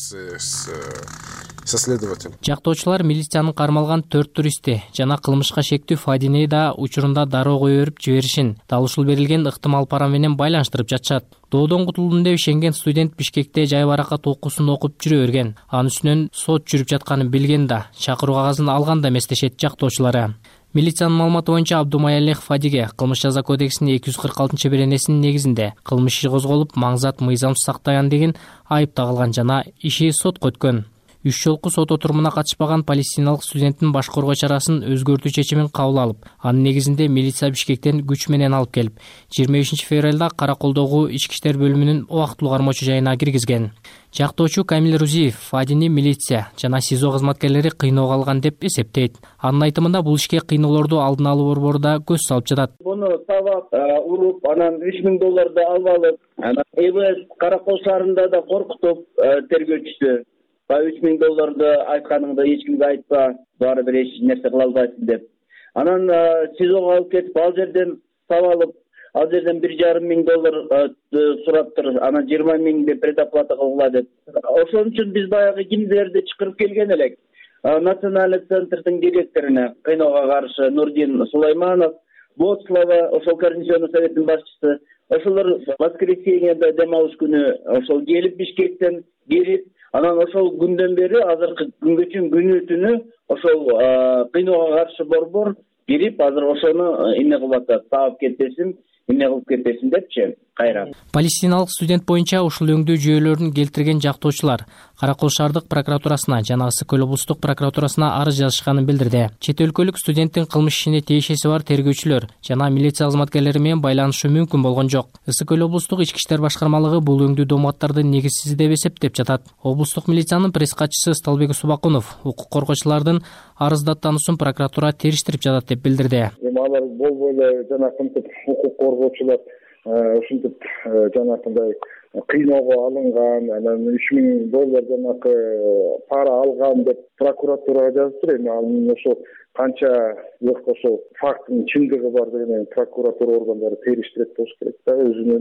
[SPEAKER 20] Жактоочулар милициянын кармалган төрт туристти жана кылмышка шектүү Фадини да учурунда дароо кое берип жиберишин, дал ушул берилген ыктымал пара менен байланыштырып жатышат. Доодон кутулдум деп ишенген студент Бишкекте жай баракат окуусун окуп жүрө берген. Анын үстүнөн сот жүрүп жатканын билген да, чакыруу кагазын алган да эмес дешет жактоочулары. Милициянын маалыматы боюнча Абдумаялих Фадиге кылмыш жаза кодексинин эки жүз кырк алтынчы беренесинин негизинде кылмыш иши козголуп, маңзат мыйзамсыз сактаган деген айып тагылган жана иши сотко өткөн. Үч жолку сот отурумуна катышпаган палестиналык студенттин баш коргоо чарасын өзгөртүү чечимин кабыл алып, анын негизинде милиция Бишкектен күч менен алып келип, жыйырма бешинчи февралда Караколдогу ички иштер бөлүмүнүн убактылуу кармоочу жайына киргизген. Жактоочу Камил Рузиев Фадини милиция жана СИЗО кызматкерлери кыйноого алган деп эсептейт. Анын айтымында бул ишке кыйноолорду алдын алуу борбору да көз салып жатат.
[SPEAKER 21] Буну табап, уруп, анан үч миң долларды алып алып, анан ЭБС Каракол шаарында да коркутуп тергөөчүсү үч миң долларды айтканыңды эч кимге айтпа, баары бир эч нерсе кыла албайсың деп. Анан СИЗОго алып кетип, ал жерден сап алып, ал жерден бир жарым миң доллар сураптыр, анан жыйырма миңди предоплата кылгыла деп. Ошон үчүн биз баягы кимдерди чакырып келген элек. Национальный центрдин директоруна кыйноого каршы Нурдин Сулайманов, Боцлава, ошол координационный советтин башчысы, ошолор воскресеньеде дем алыш күнү ошол келип Бишкектен келип, анан ошол күндөн бери азыркы күнгө чейин күнү түнү ошол кыйноого каршы борбор кирип, азыр ошону эмне кылып атат, таап кетпесин, эмне кылып кетпесин депчи кайра.
[SPEAKER 20] Палестиналык студент боюнча ушул өңдүү жүйөлөрүн келтирген жактоочулар Каракол шаардык прокуратурасына жана Ысык Көл облустук прокуратурасына арыз жазышканын билдирди. Чет өлкөлүк студенттин кылмыш ишине тиешеси бар тергөөчүлөр жана милиция кызматкерлери менен байланышы мүмкүн болгон жок. Ысык Көл облустук ички иштер башкармалыгы бул өңдүү дооматтарды негизсиз деп эсептеп жатат. Облустук милициянын пресс катчысы Сталбек Субакунов укук коргоочулардын арыздаттануусун прокуратура териштирип жатат деп билдирди.
[SPEAKER 24] Алар болбой эле жанакынтип укук коргоочулар ушинтип жанакындай кыйноого алынган, анан үч миң доллар жанакы пара алган деп прокуратурага жазыптыр. Эми анын ошо канча ошол фактынын чындыгы бар деген прокуратура органдары териштирет болуш керек да, өзүнүн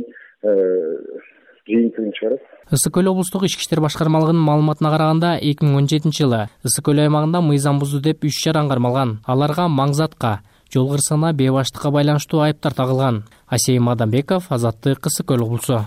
[SPEAKER 24] жыйынтыгын чыгарат.
[SPEAKER 20] Ысык Көл облустук ички иштер башкармалыгынын маалыматына караганда эки миң он жетинчи жылы Ысык Көл аймагында мыйзам бузду деп үч жаран кармалган. Аларга маңзатка, жол кырсыгына, бейбаштыкка байланыштуу айыптар тагылган. Асейим Адамбеков, Азаттык, Ысык Көл облусу.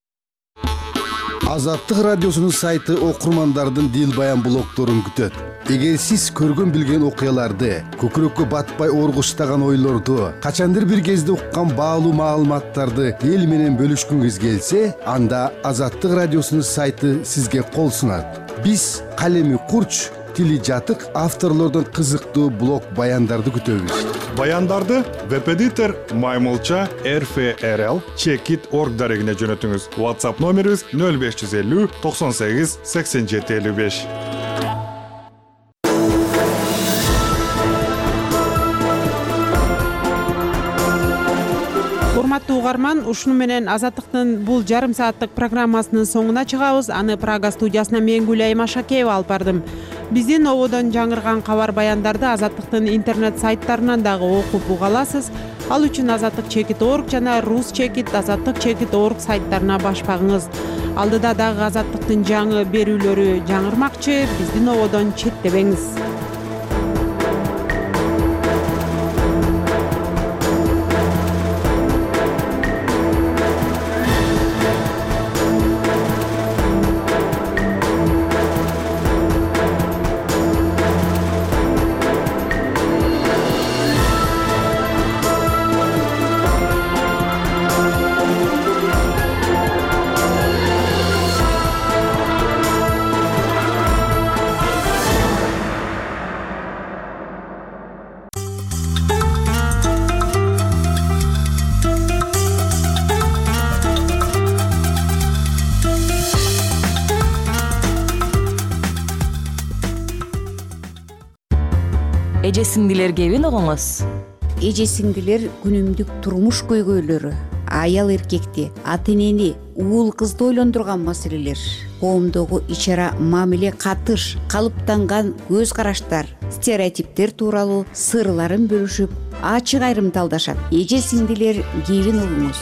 [SPEAKER 25] Азаттык радиосунун сайты окурмандардын дил баян блогдорун күтөт. Эгер сиз көргөн билген окуяларды, көкүрөккө батпай оргуштаган ойлорду, качандыр бир кезде уккан баалуу маалыматтарды эл менен бөлүшкүңүз келсе, анда Азаттык радиосунун сайты сизге кол сунат. Биз калеми курч, тили жатык авторлордон кызыктуу блог баяндарды күтөбүз.
[SPEAKER 26] Баяндарды веб-эдитор Маймылча эр эф эр эл чекит точка орг дарегине жөнөтүңүз. WhatsApp номерибиз нөл беш жүз элүү токсон сегиз сексен жети элүү беш.
[SPEAKER 1] Урматтуу угарман, ушуну менен Азаттыктын бул жарым сааттык программасынын соңуна чыгабыз. Аны Прага студиясынан мен Гүлай Машакеева алып бардым. Биздин ободон жаңырган кабар баяндарды Азаттыктын интернет сайттарынан дагы окуп уга аласыз. ал үчүн азаттык чекит орг жана рус чекит азаттык чекит орг сайттарына баш багыңыз. Алдыда дагы азаттыктын жаңы берүүлөрү жаңырмакчы, биздин ободон четтебеңиз.
[SPEAKER 2] Эже сиңдилер кебин угуңуз.
[SPEAKER 4] Эже сиңдилер күнүмдүк турмуш көйгөйлөрү, аял эркекти, ата энени, уул кызды ойлондурган маселелер, коомдогу ич ара мамиле, катыш, калыптанган көз караштар, стереотиптер тууралуу сырларын бөлүшүп, ачык айрым талдашат. Эже сиңдилер кебин угуңуз.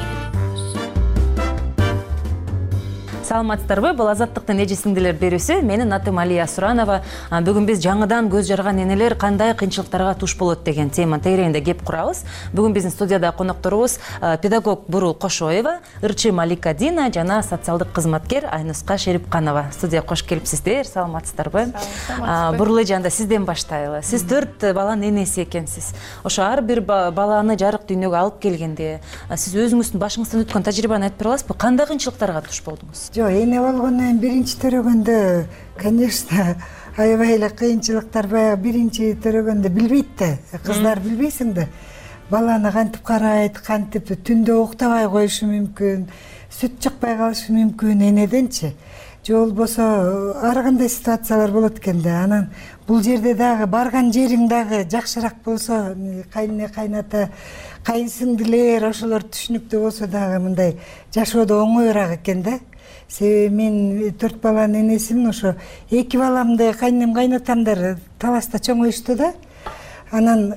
[SPEAKER 2] Саламатсыздарбы? Бул азаттыктын эже сиңдилер берүүсү. Менин атым Алия Суранова. Бүгүн биз жаңыдан көз жарган энелер кандай кыйынчылыктарга туш болот деген тема тегерегинде кеп курабыз. Бүгүн биздин студияда конокторубуз педагог Бурул Кошоева, ырчы Малика Дина жана социалдык кызматкер Айнуска Шерипканова. Студияга кош келипсиздер. Саламатсыздарбы? Бурул эже, сизден баштайлы. Сиз төрт баланын энеси экенсиз. Ошо ар бир баланы жарык дүйнөгө алып келгенде сиз өзүңүздүн башыңыздан өткөн тажрыйбаны айтып бера аласызбы? Кандай кыйынчылыктарга туш болдуңуз?
[SPEAKER 5] Жок, эне болгондон биринчи төрөгөндө, конечно, аябай эле кыйынчылыктар баягы биринчи төрөгөндө билбейт да. Кыздар билбейсиң да. Баланы кантип карайт, кантип түндө уктабай коюшу мүмкүн, сүт чыкпай калышы мүмкүн энеденчи. Же болбосо ар кандай ситуациялар болот экен да. Анан бул жерде дагы барган жериң дагы жакшыраак болсо, кайнене, кайната, кайынсиңдилер ошолор түшүнүктүү болсо дагы мындай жашоодо оңоюраак экен да. Себеби мен төрт баланын энесимин, ошо эки баламды кайнем, кайнатамдар таласта чоңоюшту да. Анан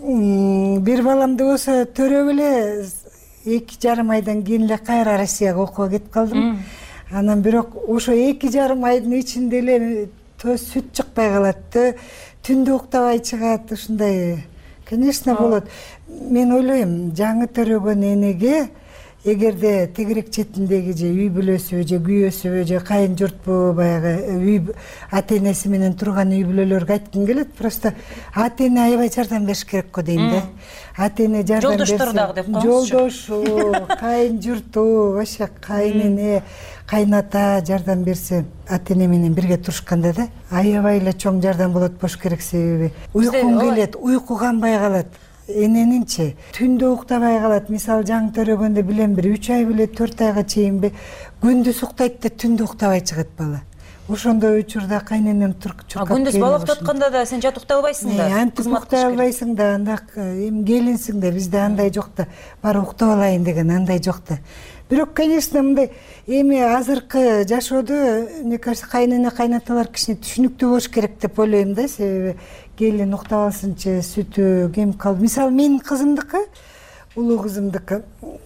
[SPEAKER 5] бир баламды болсо төрөп эле эки жарым айдан кийин эле кайра Россияга окууга кетип калдым. Анан бирок ошо эки жарым айдын ичинде эле то сүт чыкпай калат, түндө уктабай чыгат, ушундай. Конечно болот. Мен ойлойм, жаңы төрөгөн энеге эгерде тегерек четиндеги же үй бүлөсү же күйөөсү же кайын журтпу баягы үй ата энеси менен турган үй бүлөлөргө айткым келет. Просто ата эне аябай жардам бериш керек го дейм да. Ата эне жардам берсе,
[SPEAKER 2] жолдоштор дагы деп коюңузчу.
[SPEAKER 5] Жолдошу, кайын журту, вообще кайын эне, кайната жардам берсе, ата эне менен бирге турушканда да аябай эле чоң жардам болот болуш керек. Себеби уйкуң келет, уйку канбай калат. Эненинчи түндө уктабай калат. Мисалы жаңы төрөгөндө билем бир үч ай беле төрт айга чейинби күндүз уктайт да түндө уктабай чыгат бала. Ошондой учурда кайненем турк чуркап.
[SPEAKER 2] Күндүз бала уктатканда да сен жат уктай албайсың да.
[SPEAKER 5] Антип уктай албайсың да, анда эми келинсиң да, бизде андай жок да. Бары уктап алайын деген андай жок да. Бирок, конечно, мындай эми азыркы жашоодо, мне кажется, кайнене, кайнаталар кичине түшүнүктүү болуш керек деп ойлойм да. Себеби келин уктап алсынчы, сүтү кем калды. Мисалы менин кызымдыкы, улуу кызымдыкы,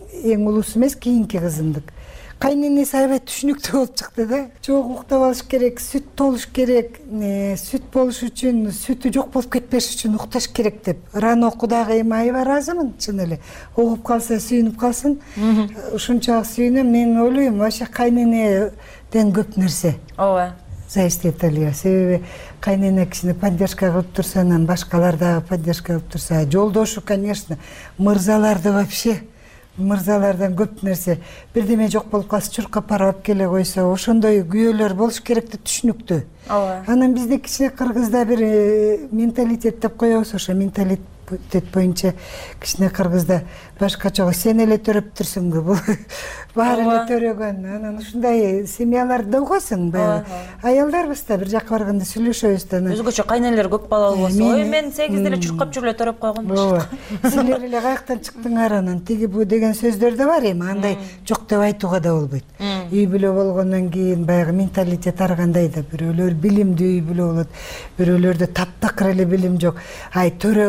[SPEAKER 5] эң улуусу эмес, кийинки кызымдык. Кайненеси аябай түшүнүктүү болуп чыкты да. Чогуу уктап алыш керек, сүт болуш керек, сүт болуш үчүн, сүтү жок болуп кетпеш үчүн укташ керек деп. Рано окудагы эми аябай ыраазымын, чын эле. Угуп калса сүйүнүп калсын. Ушунчалык сүйүнөм. Мен ойлойм, вообще кайненеден көп нерсе.
[SPEAKER 2] Ооба.
[SPEAKER 5] Зависит Алия. Себеби кайнене кичине поддержка кылып турса, анан башкалар дагы поддержка кылып турса, жолдошу, конечно, мырзаларды вообще мырзалардан көп нерсе. Бирдеме жок болуп калса, чуркап барып келе койсо, ошондой күйөөлөр болуш керек деп түшүнүктүү.
[SPEAKER 2] Ооба.
[SPEAKER 5] Анан бизде кичине кыргызда бир менталитет деп коебуз, ошо менталитет боюнча кичине кыргызда башкача, сен эле төрөптүрсүңбү, бул баары эле төрөгөн. Анан ушундай семьяларды да угасың, баягы аялдарбыз да бир жака барганда сүйлөшөбүз да.
[SPEAKER 2] Өзгөчө кайненелер көп балалуу болсо, ой мен сегизде эле чуркап жүрүп эле төрөп койгон болчу.
[SPEAKER 5] Силер эле каяктан чыктыңар, анан тиги бу деген сөздөр да бар эми, андай жок деп айтууга да болбойт. Үй бүлө болгондон кийин баягы менталитет ар кандай да, бирөөлөр билимдүү үй бүлө болот, бирөөлөрдө таптакыр эле билим жок. Ай төрөгүн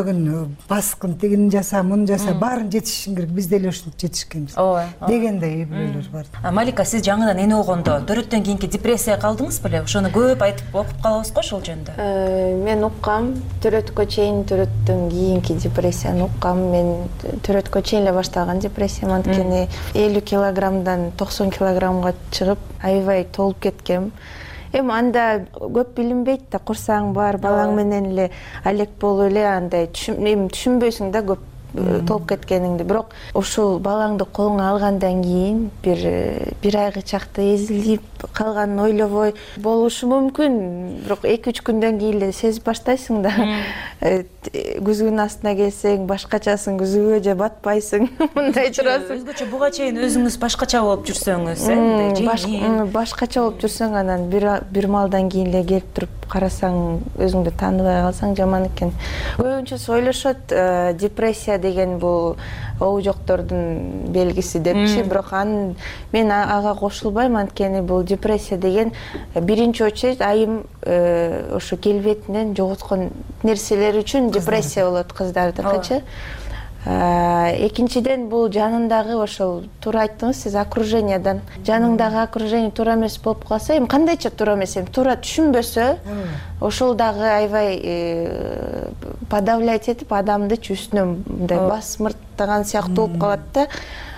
[SPEAKER 5] баскын тигини жаса муну жаса баарын жетишишиң керек, биз деле ушинтип жетишкенбиз дегендей үй бүлөлөр бар.
[SPEAKER 2] Малика, сиз жаңыдан эне болгондо төрөттөн кийинки депрессияга калдыңыз беле? Ошону көп айтып окуп калабыз го ошол жөнүндө.
[SPEAKER 3] Мен уккам, төрөткө чейин төрөттөн кийинки депрессияны уккам. Мен төрөткө чейин эле башталган депрессия, анткени элүү килограммдан токсон килограммга чыгып, аябай толуп кеткем. Эми анда көп билинбейт да, курсаң бар, балаң менен эле алек болуп эле андай түшүнбөйсүң да көп толуп кеткениңди. Бирок ушул балаңды колуңа алгандан кийин бир бир айга чакта эзилип калганын ойлобой болушу мүмкүн. Бирок эки үч күндөн кийин эле сезип баштайсың да. Күзгүнүн астына келсең башкачасың, күзгүгө же батпайсың. Мындай турасың.
[SPEAKER 2] Өзгөчө буга чейин өзүңүз башкача болуп жүрсөңүз, э?
[SPEAKER 3] Башкача болуп жүрсөң, анан бир малдан кийин эле келип туруп карасаң, өзүңдү тааныбай калсаң жаман экен. Көбүнчөсү ойлошот, депрессия деген бул обу жоктордун белгиси депчи, бирок анын мен ага кошулбайм, анткени бул депрессия деген биринчи очередь айым ошо келбетинен жоготкон нерселер үчүн депрессия болот кыздардыкычы. Экинчиден бул жанындагы, ошол туура айттыңыз сиз, окружениядан. Жаныңдагы окружение туура эмес болуп калса, эми кандайча туура эмес, эми туура түшүнбөсө, ошол дагы аябай подавлять этип адамды үстүнө мындай басмырттаган сыяктуу болуп калат да.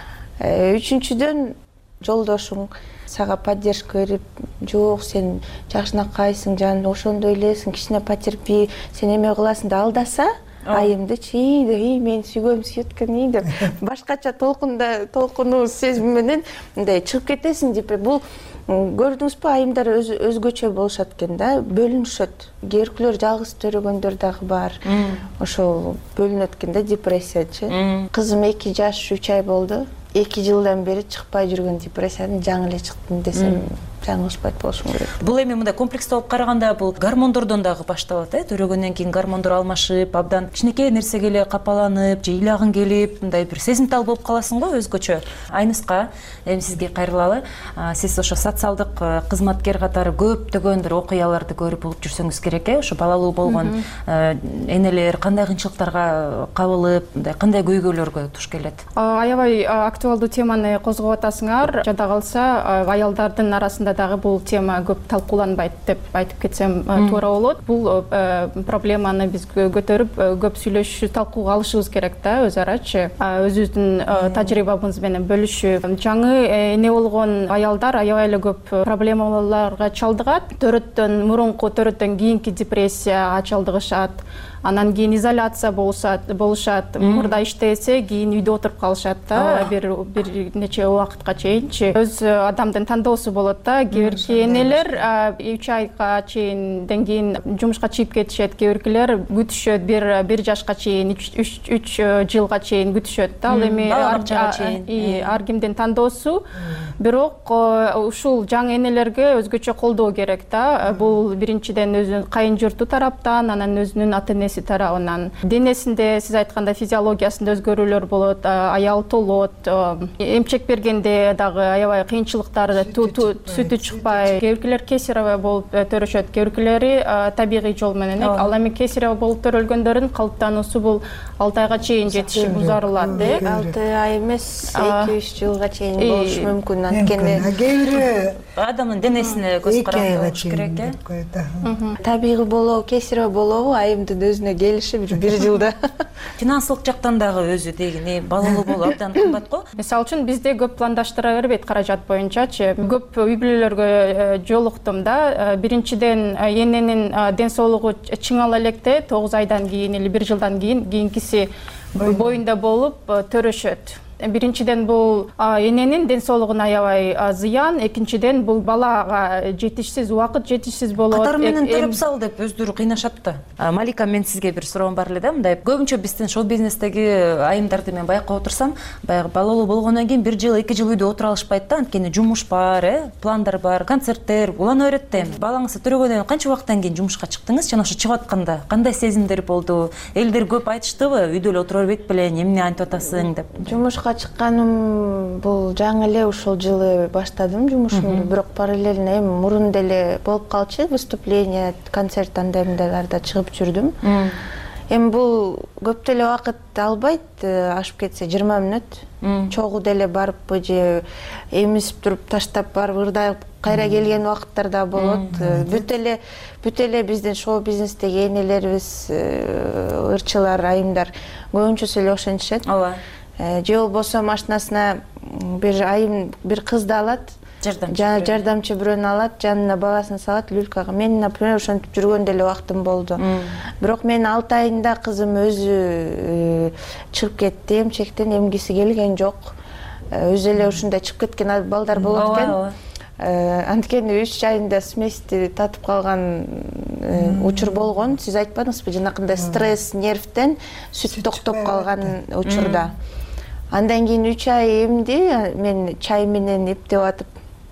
[SPEAKER 3] Үчүнчүдөн жолдошуң сага поддержка берип, жок сен жакшынакайсың, жан ошондой элесиң, кичине потерпи, сен эме кыласың да алдаса, айымдычы ий мен сүйгөм сүйөт экен ий деп башкача толкунда толкунуу сезим менен мындай чыгып кетесиң деп. Бул көрдүңүзбү, айымдар өзгөчө болушат экен да, бөлүнүшөт. Кээ биркилер жалгыз төрөгөндөр дагы бар. Ошол бөлүнөт экен да депрессиячы. Кызым эки жаш үч ай болду. эки жылдан бери чыкпай жүргөн депрессиядан жаңы эле чыктым десем жаңылышпайт болушум керек.
[SPEAKER 2] Бул эми мындай комплекстүү алып караганда бул гормондордон дагы башталат, э? Төрөгөндөн кийин гормондор алмашып, абдан кичинекей нерсеге эле капаланып, же ыйлагың келип, мындай бир сезимтал болуп каласың го өзгөчө. Айныска, эми сизге кайрылалы. Сиз ошо социалдык кызматкер катары көптөгөн бир окуяларды көрүп болуп жүрсөңүз керек, э? Ошо балалуу болгон энелер кандай кыйынчылыктарга кабылып, мындай кандай көйгөйлөргө туш келет?
[SPEAKER 6] Аябай актуалдуу теманы козгоп атасыңар. Жада калса, аялдардын арасында дагы бул тема көп талкууланбайт деп айтып кетсем туура болот. Бул проблеманы биз көтөрүп, көп сүйлөшүү, талкууга алышыбыз керек да, өз арачы. Өзүбүздүн тажрыйбабыз менен бөлүшүп, жаңы эне болгон аялдар аябай эле көп проблемаларга чалдыгат. Төрөттөн мурунку, төрөттөн кийинки депрессияга чалдыгышат. Анан кийин изоляция болушат, мурда иштесе, кийин үйдө отуруп калышат да, бир бир нече убакытка чейинчи. Өз адамдын тандоосу болот да. Кээ бирки энелер үч айга чейинден кийин жумушка чыгып кетишет, кээ биркилер күтүшөт, бир бир жашка чейин, үч жылга чейин күтүшөт да. Ал эми ар кимдин тандоосу. Бирок ушул жаңы энелерге өзгөчө колдоо керек да. Бул биринчиден өзүнүн кайын журту тараптан, анан өзүнүн ата энеси тарабынан. Денесинде сиз айткандай физиологиясында өзгөрүүлөр болот, аял толот, эмчек бергенде дагы аябай кыйынчылыктар, сүтү чыкпай, кээ биркилер кесарево болуп төрөшөт, кээ биркилери табигый жол менен. Ал эми кесарево болуп төрөлгөндөрдүн калыптануусу бул алты айга чейин жетишип узарылат, э?
[SPEAKER 3] алты ай эмес, эки үч жылга чейин болушу мүмкүн, анткени
[SPEAKER 5] кээ бири
[SPEAKER 2] адамдын денесине көз каранды болуш керек, э?
[SPEAKER 3] Табигый болобу, кесарево болобу, айымдын өзүнө келиши бир жылда.
[SPEAKER 2] Финансылык жактан дагы өзү деген балалуу болуу абдан кымбат го.
[SPEAKER 6] Мисалы үчүн бизде көп пландаштыра бербейт каражат боюнчачы. Көп үй бүлөлөргө жолуктум да. Биринчиден эненин ден соолугу чыңала электе тогуз айдан кийин или бир жылдан кийин кийинкиси боюнда болуп төрөшөт. Биринчиден бул эненин ден соолугуна аябай зыян, экинчиден бул балага жетишсиз убакыт, жетишсиз болот.
[SPEAKER 2] Катар менен төрөп сал деп өздөрү кыйнашат да. Малика, мен сизге бир суроом бар эле да, мындай көбүнчө биздин шоу бизнестеги айымдарды мен байкап отурсам, баягы балалуу болгондон кийин бир жыл, эки жыл үйдө отура алышпайт да, анткени жумуш бар, э, пландар бар, концерттер, улана берет да. Балаңызды төрөгөндөн канча убакыттан кийин жумушка чыктыңыз? Жана ошо чыгып атканда кандай сезимдер болду? Элдер көп айтыштыбы? Үйдө эле отура бербейт беле, эмне антип атасың деп?
[SPEAKER 3] Жумушка чыкканым бул жаңы эле ушул жылы баштадым жумушумду, бирок параллельно эми мурун деле болуп калчу, выступление, концерт андай мындайларда чыгып жүрдүм. эми бул көп деле убакыт албайт, ашып кетсе жыйырма мүнөт. Чогуу деле барыппы же эмисип туруп таштап барып ырдайып кайра келген убакыттар да болот. Бүт эле бүт эле биздин шоу бизнестеги энелерибиз, ырчылар, айымдар көбүнчөсү эле ошентишет. Ооба. Же болбосо машинасына бир айым бир кызды алат, жардамчы бирөөнү алат, жанына баласын салат, люлькага. Мен, например, ошентип жүргөн деле убактым болду. Бирок мен алты айында кызым өзү чыгып кетти, эмчектен эмгиси келген жок. Өзү эле ушундай чыгып кеткен балдар болот экен. Анткени үч айында смести татып калган учур болгон. Сиз айтпадыңызбы, жанакындай стресс, нервтен сүт токтоп калган учурда. Андан кийин үч ай эмди, мен чай менен эптеп атып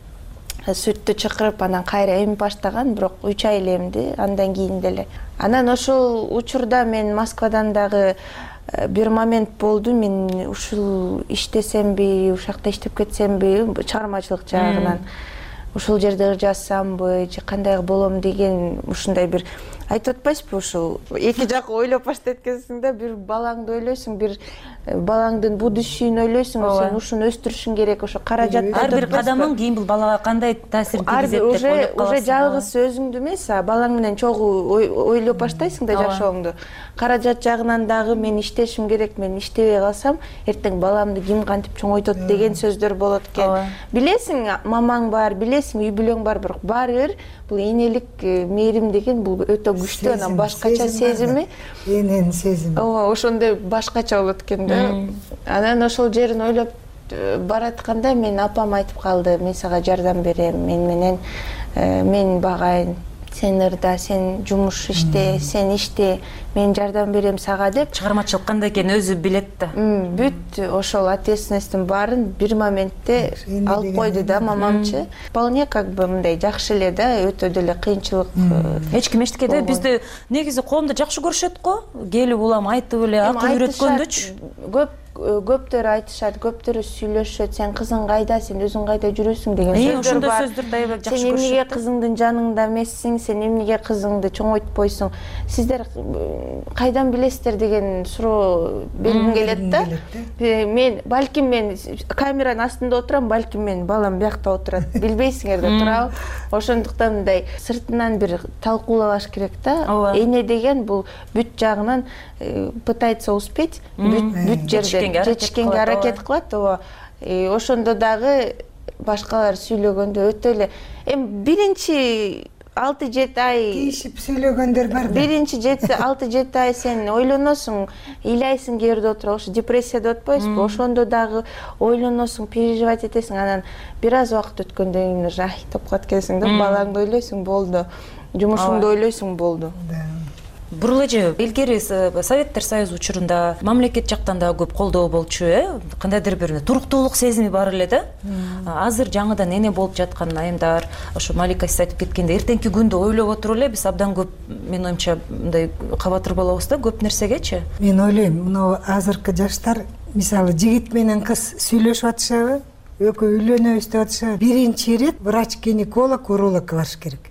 [SPEAKER 3] сүттү чакырып, анан кайра эмип баштаган, бирок үч ай эле эмди, андан кийин деле. Анан ошол учурда мен Москвадан дагы бир момент болду, мен ушул иштесемби, ушакта иштеп кетсемби, чыгармачылык жагынан. Ушул жерде ыржасамбы, же кандай болом деген ушундай бир айтып атпайсызбы, ушул эки жак ойлоп баштайт экенсиң да, бир балаңды ойлойсуң, бир балаңдын будущийин ойлойсуң, сен ушуну өстүрүшүң керек, ошо каражат.
[SPEAKER 2] Ар бир кадамың кийин бул балага кандай таасирин тийгизет деп ойлоп каласың.
[SPEAKER 3] Уже жалгыз өзүңдү эмес, балаң менен чогуу ойлоп баштайсың да жашооңду. Каражат жагынан дагы мен иштешим керек, мен иштебей калсам, эртең баламды ким кантип чоңойтот деген сөздөр болот экен. Билесиң, мамаң бар, билесиң, үй бүлөң бар, бирок баары бир бул энелик мээрим деген бул өтө күчтүү, анан башкача сезими,
[SPEAKER 5] эненин сезими.
[SPEAKER 3] Ооба, ошондой башкача болот экен да. Анан ошол жерин ойлоп баратканда мен апам айтып калды, мен сага жардам берем, мен менен мен багайын, сен ырда, сен жумуш иште, сен иште, мен жардам берем сага деп.
[SPEAKER 2] Чыгармачылык кандай экенин өзү билет да.
[SPEAKER 3] Бүт ошол ответственностьтин баарын бир моментте алып койду да мамамчы. Вполне как бы мындай жакшы эле да, өтө деле кыйынчылык.
[SPEAKER 2] Эч ким эчтекеде бизди негизи коомдо жакшы көрүшөт го. Келип улам айтып эле акыл үйрөткөндөчү.
[SPEAKER 3] Көп көптөр айтышат, көптөр сүйлөшөт, сен кызың кайда, сен өзүң кайда жүрөсүң деген сөздөр бар.
[SPEAKER 2] Сөздөрдү аябай жакшы
[SPEAKER 3] көрүшөт. Сен эмнеге
[SPEAKER 2] көрүшөт.
[SPEAKER 3] кызыңдын жаныңда эмессиң, сен эмнеге кызыңды чоңойтпойсуң, сиздер кайдан билесиздер деген суроо бергим келет да. Мен балким мен камеранын астында отурам, балким мен балам биякта отурат, билбейсиңер да, туурабы? Ошондуктан мындай сыртынан бир талкуулаш керек да. Эне деген бул бүт жагынан пытается успеть, бүт жерде жетишкенге аракет кылат. Ооба. Ошондо дагы башкалар сүйлөгөндө өтө эле эми биринчи алты жети ай
[SPEAKER 5] тийишип сүйлөгөндөр бар да.
[SPEAKER 3] Биринчи алты жети ай сен ойлоносуң, ыйлайсың жерде отуруп, ошо депрессия деп атпайсызбы? Ошондо дагы ойлоносуң, переживать этесиң, анан бир аз убакыт өткөндөн кийин уже ай деп калат экенсиң да, балаңды ойлойсуң, болду. Жумушуңду ойлойсуң, болду.
[SPEAKER 2] Бурул эже, илгери Советтер Союзу учурунда мамлекет жактан да көп колдоо болчу, э? Кандайдыр бир туруктуулук сезими бар эле да. Азыр жаңыдан эне болуп жаткан айымдар, ошо Малика сиз айтып кеткендей, эртеңки күндү ойлоп отуруп эле биз абдан көп, мен оюмча, мындай кабатыр болобуз да, көп нерсегечи.
[SPEAKER 5] Мен ойлойм, мына азыркы жаштар, мисалы, жигит менен кыз сүйлөшүп атышабы, экөө үйлөнөбүз деп атышабы, биринчи ирет врач-гинеколог, урологко барыш керек.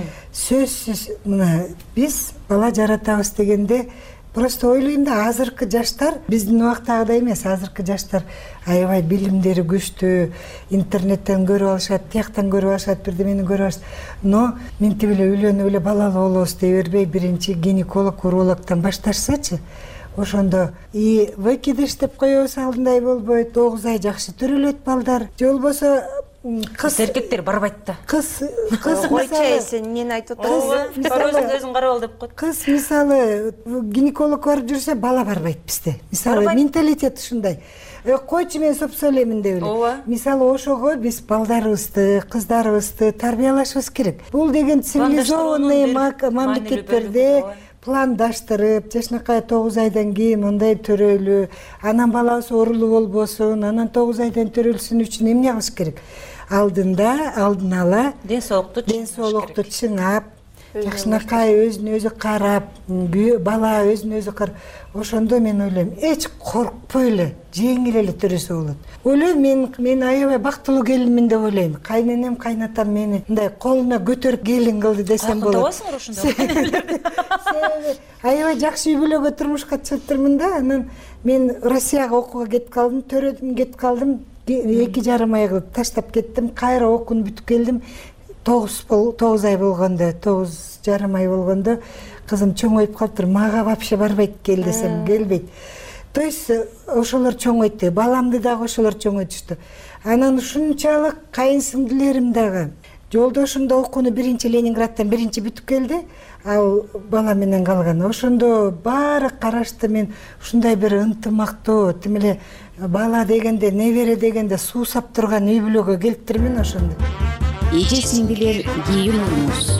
[SPEAKER 5] Сөзсүз мына биз бала жаратабыз дегенде просто ойлойм да, азыркы жаштар биздин убактагыдай эмес, азыркы жаштар аябай билимдери күчтүү, интернеттен көрүп алышат, тияктан көрүп алышат, бирдемени көрүп алышат. Но минтип эле үйлөнүп эле балалуу болобуз дей бербей, биринчи гинеколог, урологдон башташсачы, ошондо и выкидыш деп коебуз, алдындай болбойт, тогуз ай жакшы төрөлөт балдар. Же болбосо кыз
[SPEAKER 2] эркектер барбайт да.
[SPEAKER 3] Кыз кыз койчу, сен эмнени айтып атасың?
[SPEAKER 2] Өзүң карап ал деп коет.
[SPEAKER 5] Кыз мисалы гинеколог барып жүрсө, бала барбайт бизде. Мисалы менталитет ушундай. Койчу, мен сопсо элемин деп эле. Мисалы ошого биз балдарыбызды, кыздарыбызды тарбиялашыбыз керек. Бул деген цивилизованный мамлекеттерде пландаштырып, жашынакай тогуз айдан кийин мындай төрөлүү, анан балабыз оорулуу болбосун, анан тогуз айдан төрөлсүн үчүн эмне кылыш керек? Алдында, алдын ала
[SPEAKER 2] ден соолукту
[SPEAKER 5] ден соолукту чыңап, жакшынакай өзүн өзү карап, бала өзүн өзү карап, ошондо мен ойлойм, эч коркпой эле, жеңил эле төрөсө болот. Ойлойм, мен мен аябай бактылуу келинмин деп ойлойм. Кайненем, кайнатам мени мындай колуна көтөрүп келин кылды десем болот.
[SPEAKER 2] Табасыңар ошондой.
[SPEAKER 5] Аябай жакшы үй бүлөгө турмушка чыгыптырмын да, анан мен Россияга окууга кетип калдым, төрөдүм, кетип калдым, эки жарым ай кылып таштап кеттим, кайра окууну бүтүп келдим. тогуз ай болгондо, тогуз жарым ай болгондо кызым чоңоюп калыптыр, мага вообще барбайт кел десем, келбейт. То есть ошолор чоңойтты, баламды дагы ошолор чоңойтушту. Анан ушунчалык кайын сиңдилерим дагы. Жолдошум да окууну биринчи Ленинградтан биринчи бүтүп келди, ал бала менен калган. Ошондо баары карашты, мен ушундай бир ынтымактуу, тим эле бала дегенде, небере дегенде суусап турган үй бүлөгө келиптирмин ошондо.
[SPEAKER 4] Эже сиңдилер кийим урмуз.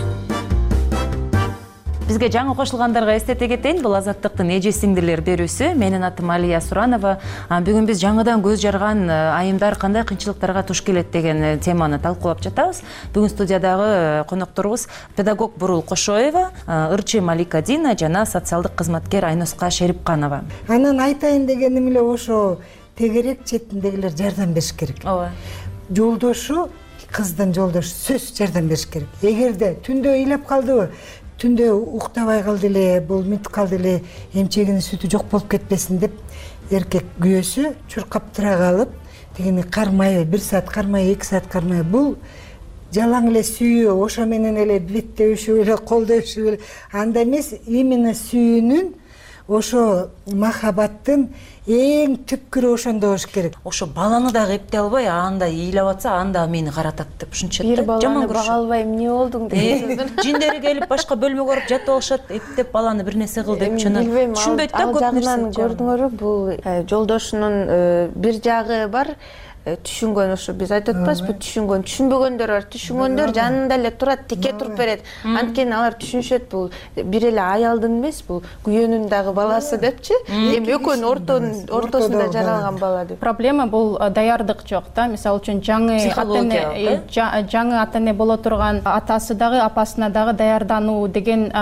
[SPEAKER 2] Бизге жаңы кошулгандарга эстете кетейин, бул Азаттыктын эже сиңдилер берүүсү. Менин атым Алия Суранова. Бүгүн биз жаңыдан көз жарган айымдар кандай кыйынчылыктарга туш келет деген теманы талкуулап жатабыз. Бүгүн студиядагы конокторубуз педагог Бурул Кошоева, ырчы Малика Дина жана социалдык кызматкер Айноска Шерипканова.
[SPEAKER 5] Анан айтайын дегеним эле ошо тегерек четиндегилер жардам бериш керек.
[SPEAKER 2] Ооба.
[SPEAKER 5] Жолдошу, кыздын жолдошу сөзсүз жардам бериш керек. Эгерде түндө ыйлап калдыбы, түндө уктабай калды эле, бул мынтип калды эле, эмчегинин сүтү жок болуп кетпесин деп, эркек күйөөсү чуркап тура калып, дегени кармай, бир саат кармай, эки саат кармай, бул жалаң эле сүйүү, ошо менен эле беттебешип эле, колдошуп эле, анда эмес, именно сүйүүнүн, ошо махабаттын эң түпкүрү ошондо болуш керек.
[SPEAKER 2] Ошо баланы дагы эптей албай, анда ыйлап атса, анда мени каратат деп ушунча.
[SPEAKER 3] Бир баланы бага албайм, эмне болдуң
[SPEAKER 2] деген. Жиндери келип башка бөлмөгө барып жатып алышат, эптеп баланы бир нерсе кыл деп чана. Түшүнбөйт да көп нерсе.
[SPEAKER 3] Ал жагынан көрдүңөрбү, бул жолдошунун бир жагы бар. Түшүнгөн, ошо биз айтып атпайбызбы, түшүнгөн, түшүнбөгөндөр бар, түшүнгөндөр жанында эле турат, тике туруп берет. Анткени алар түшүнүшөт, бул бир эле аялдын эмес, бул күйөөнүн дагы баласы депчи. Эми экөөнүн ортосунда жаралган бала деп.
[SPEAKER 6] Проблема бул даярдык жок да. Мисалы үчүн жаңы ата-эне, жаңы ата-эне боло турган атасы дагы, апасына дагы даярдануу деген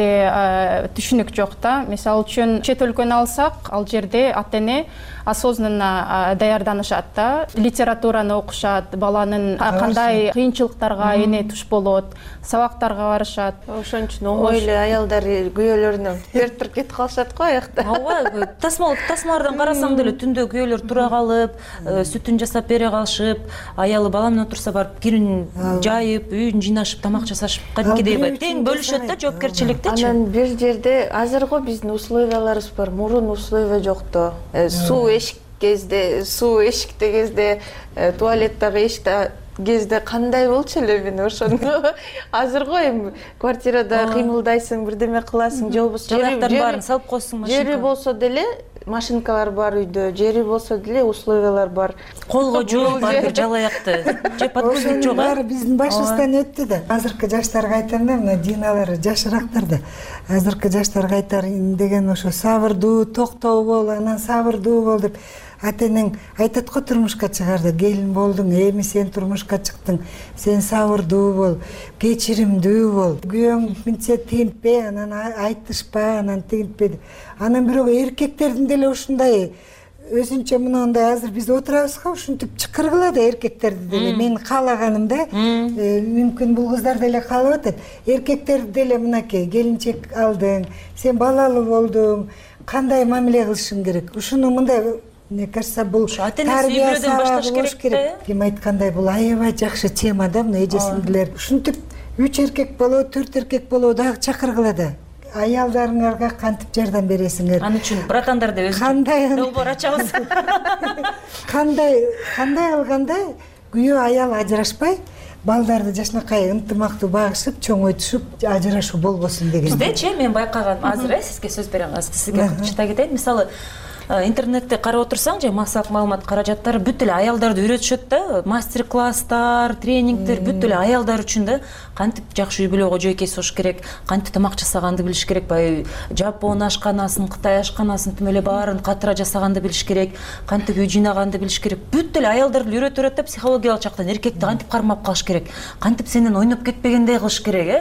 [SPEAKER 6] бизде түшүнүк жок да. Мисалы үчүн чет өлкөнү алсак, ал жерде ата-эне осознанно даярданышат да. Литератураны окушат, баланын кандай кыйынчылыктарга эне туш болот, сабактарга барышат.
[SPEAKER 3] Ошон үчүн оңой эле аялдар күйөөлөрүнө бертип кетип калышат го аякта.
[SPEAKER 2] Ооба, тасмалардан карасаң деле түндө күйөөлөр тура калып, сүтүн жасап бере калышып, аялы бала менен отурса барып кирин жайып, үйүн жыйнашып, тамак жасашып, кадимкидей тең бөлүшөт да жоопкерчиликтичи.
[SPEAKER 3] Анан бир жерде азырго биздин условияларыбыз бар, мурун условия жокту. Суу эшик кезде, суу эшикте кезде, туалеттагы эшикте кезде кандай болчу эле, мен ошону азырго эми квартирада кыймылдайсың, бирдеме кыласың, же болбосо
[SPEAKER 2] жарактардын баарын салып койсуң, машинка.
[SPEAKER 3] Жери болсо деле машинкалар бар үйдө, жери болсо деле условиялар бар.
[SPEAKER 2] Колго жууп бир жалаякты. Же подгузник жок.
[SPEAKER 5] Баары биздин башыбыздан өттү да. Азыркы жаштарга айтам да, мына Диналар жашыраактар да. Азыркы жаштарга айтарым деген ошо сабырдуу, токтоо бол, анан сабырдуу бол деп. Ата-энең айтат го турмушка чыгарды, келин болдуң, эми сен турмушка чыктың, сен сабырдуу бол, кечиримдүү бол. Күйөөң мынтсе тигинтпе, анан айтышпа, анан тигинтпе. Анан бирок эркектердин деле ушундай өзүнчө мынандай азыр биз отурабыз го, ушинтип чыкыргыла да эркектерди деле. Мен каалаганым да, мүмкүн бул кыздар деле каалап атат. Эркектерди деле мынакей, келинчек алдың, сен балалуу болдуң, кандай мамиле кылышың керек. Ушуну мындай, мне кажется, бул тарбия сабагы керек. Ким айткандай, бул аябай жакшы тема да, мына эже сиңдилер. Ушинтип үч эркек болобу, төрт эркек болобу дагы чакыргыла да. Аялдарыңарга кантип жардам бересиңер?
[SPEAKER 2] Аны үчүн братандарды өзү
[SPEAKER 5] кандай
[SPEAKER 2] долбоор ачабыз.
[SPEAKER 5] Кандай, кандай алганда күйөө аял ажырашпай, балдарды жашынакай ынтымактуу багышып, чоңойтушуп, ажырашуу болбосун деген.
[SPEAKER 2] Биздечи мен байкаган, азыр сизге сөз берем, азыр сизге кычыта кетейин. Мисалы, интернетте карап отурсаң, же массалык маалымат каражаттары бүт эле аялдарды үйрөтүшөт да, мастер-класстар, тренингдер бүт эле аялдар үчүн да, кантип жакшы үй бүлөгө жойке сууш керек, кантип тамак жасаганды билиш керек, бай Жапон ашканасын, Кытай ашканасын тим эле баарын катыра жасаганды билиш керек, кантип үй жыйнаганды билиш керек. Бүт эле аялдарды үйрөтүп берет да, психологиялык жактан эркекти кантип кармап калыш керек, кантип сенен ойноп кетпегендей кылыш керек, э?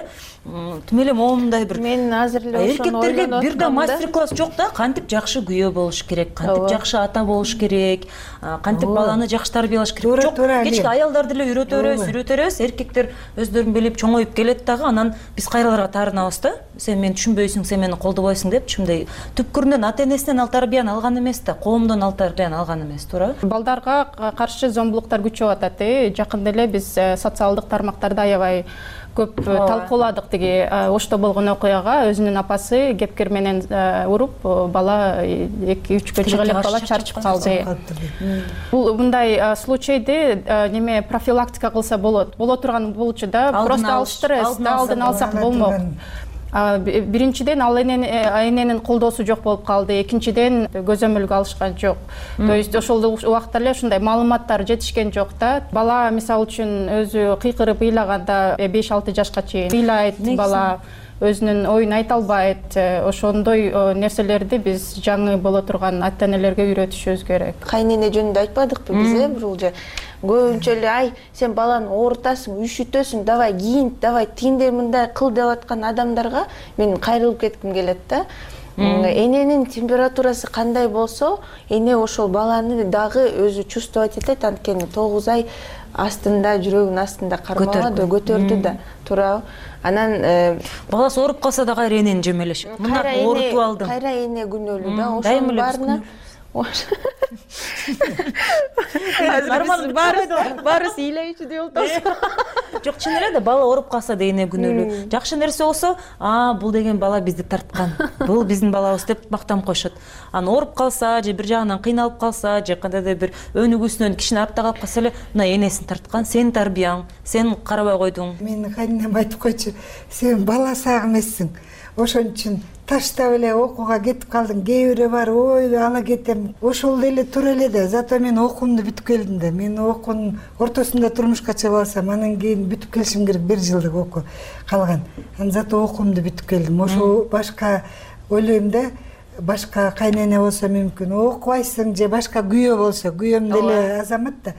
[SPEAKER 2] тим эле моундай бир
[SPEAKER 3] мен азыр эле ошону
[SPEAKER 2] эркектерге бир да мастер класс жок да, кантип жакшы күйөө болуш керек, кантип жакшы ата болуш керек, кантип баланы жакшы тарбиялаш керек. Жок, кечке аялдарды эле үйрөтөрүз, үйрөтөрүз, эркектер өздөрүн билип чоңоюп келет дагы, анан биз кайраларга таарынабыз да. Сен мени түшүнбөйсүң, сен мени колдобойсуң деп, чымдай түпкүрүнөн ата энесинен ал тарбияны алган эмес да, коомдон ал тарбияны алган эмес, туура?
[SPEAKER 6] Балдарга каршы зомбулуктар күчөп атат. Жакында эле биз социалдык тармактарда аябай көп талкууладык тиги Ошто болгон окуяга. Өзүнүн апасы кепкир менен уруп, бала эки үчкө чыга элек бала чарчып калды. Бул мындай случайды неме профилактика кылса болот. Боло турган болчу да, просто алыштырабыз да, алдын алсак болмок. Биринчиден ал эненин колдоосу жок болуп калды, экинчиден көзөмөлгө алышкан жок. То есть ошол убакта эле ушундай маалыматтар жетишкен жок да. Бала мисалы үчүн өзү кыйкырып ыйлаганда беш алты жашка чейин ыйлайт бала, өзүнүн оюн айта албайт. Ошондой нерселерди биз жаңы боло турган ата энелерге үйрөтүшүбүз керек.
[SPEAKER 3] Кайнене жөнүндө айтпадыкпы биз, э, бул же көбүнчө эле ай сен баланы оорутасың, üşүтөсүң, давай кийин, давай тиндей мындай кыл деп аткан адамдарга мен кайрылып кетким келет да. Эненин температурасы кандай болсо, эне ошол баланы дагы өзү чувствовать этет, анткени тогуз ай астында, жүрөгүнүн астында кармалады, көтөрдү да, туурабы? Анан
[SPEAKER 2] баласы ооруп калса да кайра энени жемелешет. Мына оорутуп алдым.
[SPEAKER 3] Кайра эне күнөөлүү да, ошонун баарына баарыбыз ыйлайчу деп атабыз.
[SPEAKER 2] Жок, чын эле да, бала ооруп калса да эне күнөөлүү. Жакшы нерсе болсо, а бул деген бала бизди тарткан, бул биздин балабыз деп мактанып коюшат. Анан ооруп калса же бир жагынан кыйналып калса же кандайдыр бир өнүгүүсүнөн кичине артта калып калса эле, мына энесин тарткан, сенин тарбияң, сен карабай койдуң.
[SPEAKER 5] Менин кайненем айтып койчу, сен бала сак эмессиң. Ошон үчүн таштап эле окууга кетип калдың. Кээ бирөө бар, ой ала кетем. Ошол деле туура эле да. Зато мен окуумду бүтүп келдим да. Мен окуунун ортосунда турмушка чыгып алсам, анан кийин бүтүп келишим керек, бир жылдык окуу калган. Анан зато окуумду бүтүп келдим. Ошо башка ойлойм да, башка кайнене болсо мүмкүн окубайсың же башка күйөө болсо, күйөөм деле азамат да.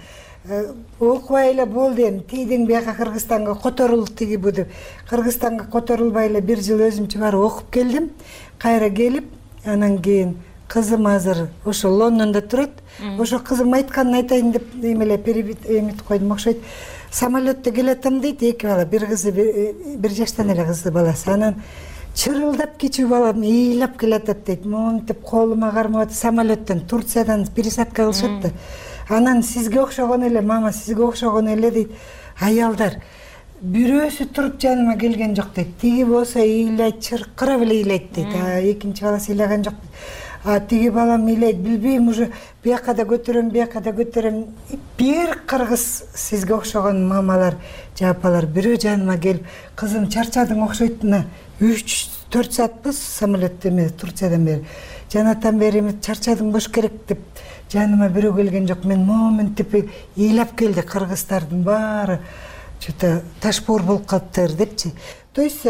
[SPEAKER 5] Окубай эле болду эми, тийдиң бияка Кыргызстанга которул тиги бу деп. Кыргызстанга которулбай эле бир жыл өзүмчө барып окуп келдим. Кайра келип, анан кийин кызым азыр ошо Лондондо турат. Ошо кызым айтканын айтайын деп эмеле эмитип койдум, окшойт. Самолетте келатам дейт, эки бала, бир кызы, бир жаштан эле кызы баласы. Анан чырылдап кичүү балам ыйлап келатат дейт. Монтип колума кармап самолеттен, Турциядан пересадка кылышат да. Анан сизге окшогон эле, мама сизге окшогон эле дейт. Аялдар бирөөсү туруп жаныма келген жок дейт. Тиги болсо ыйлайт, чыркырап эле ыйлайт дейт. А экинчи баласы ыйлаган жок. А тиги балам ыйлайт, билбейм, уже бияка да көтөрөм, бияка да көтөрөм. Бир кыргыз сизге окшогон мамалар, жапалар бирөө жаныма келип, кызым чарчадың окшойт мына үч төрт саатпыз самолеттен Турциядан бери. Жанатан бери чарчадың бош керек деп жаныма бирөө келген жок. Мен моментип ыйлап келди, кыргыздардын баары что-то ташбор болуп калыптыр депчи. То есть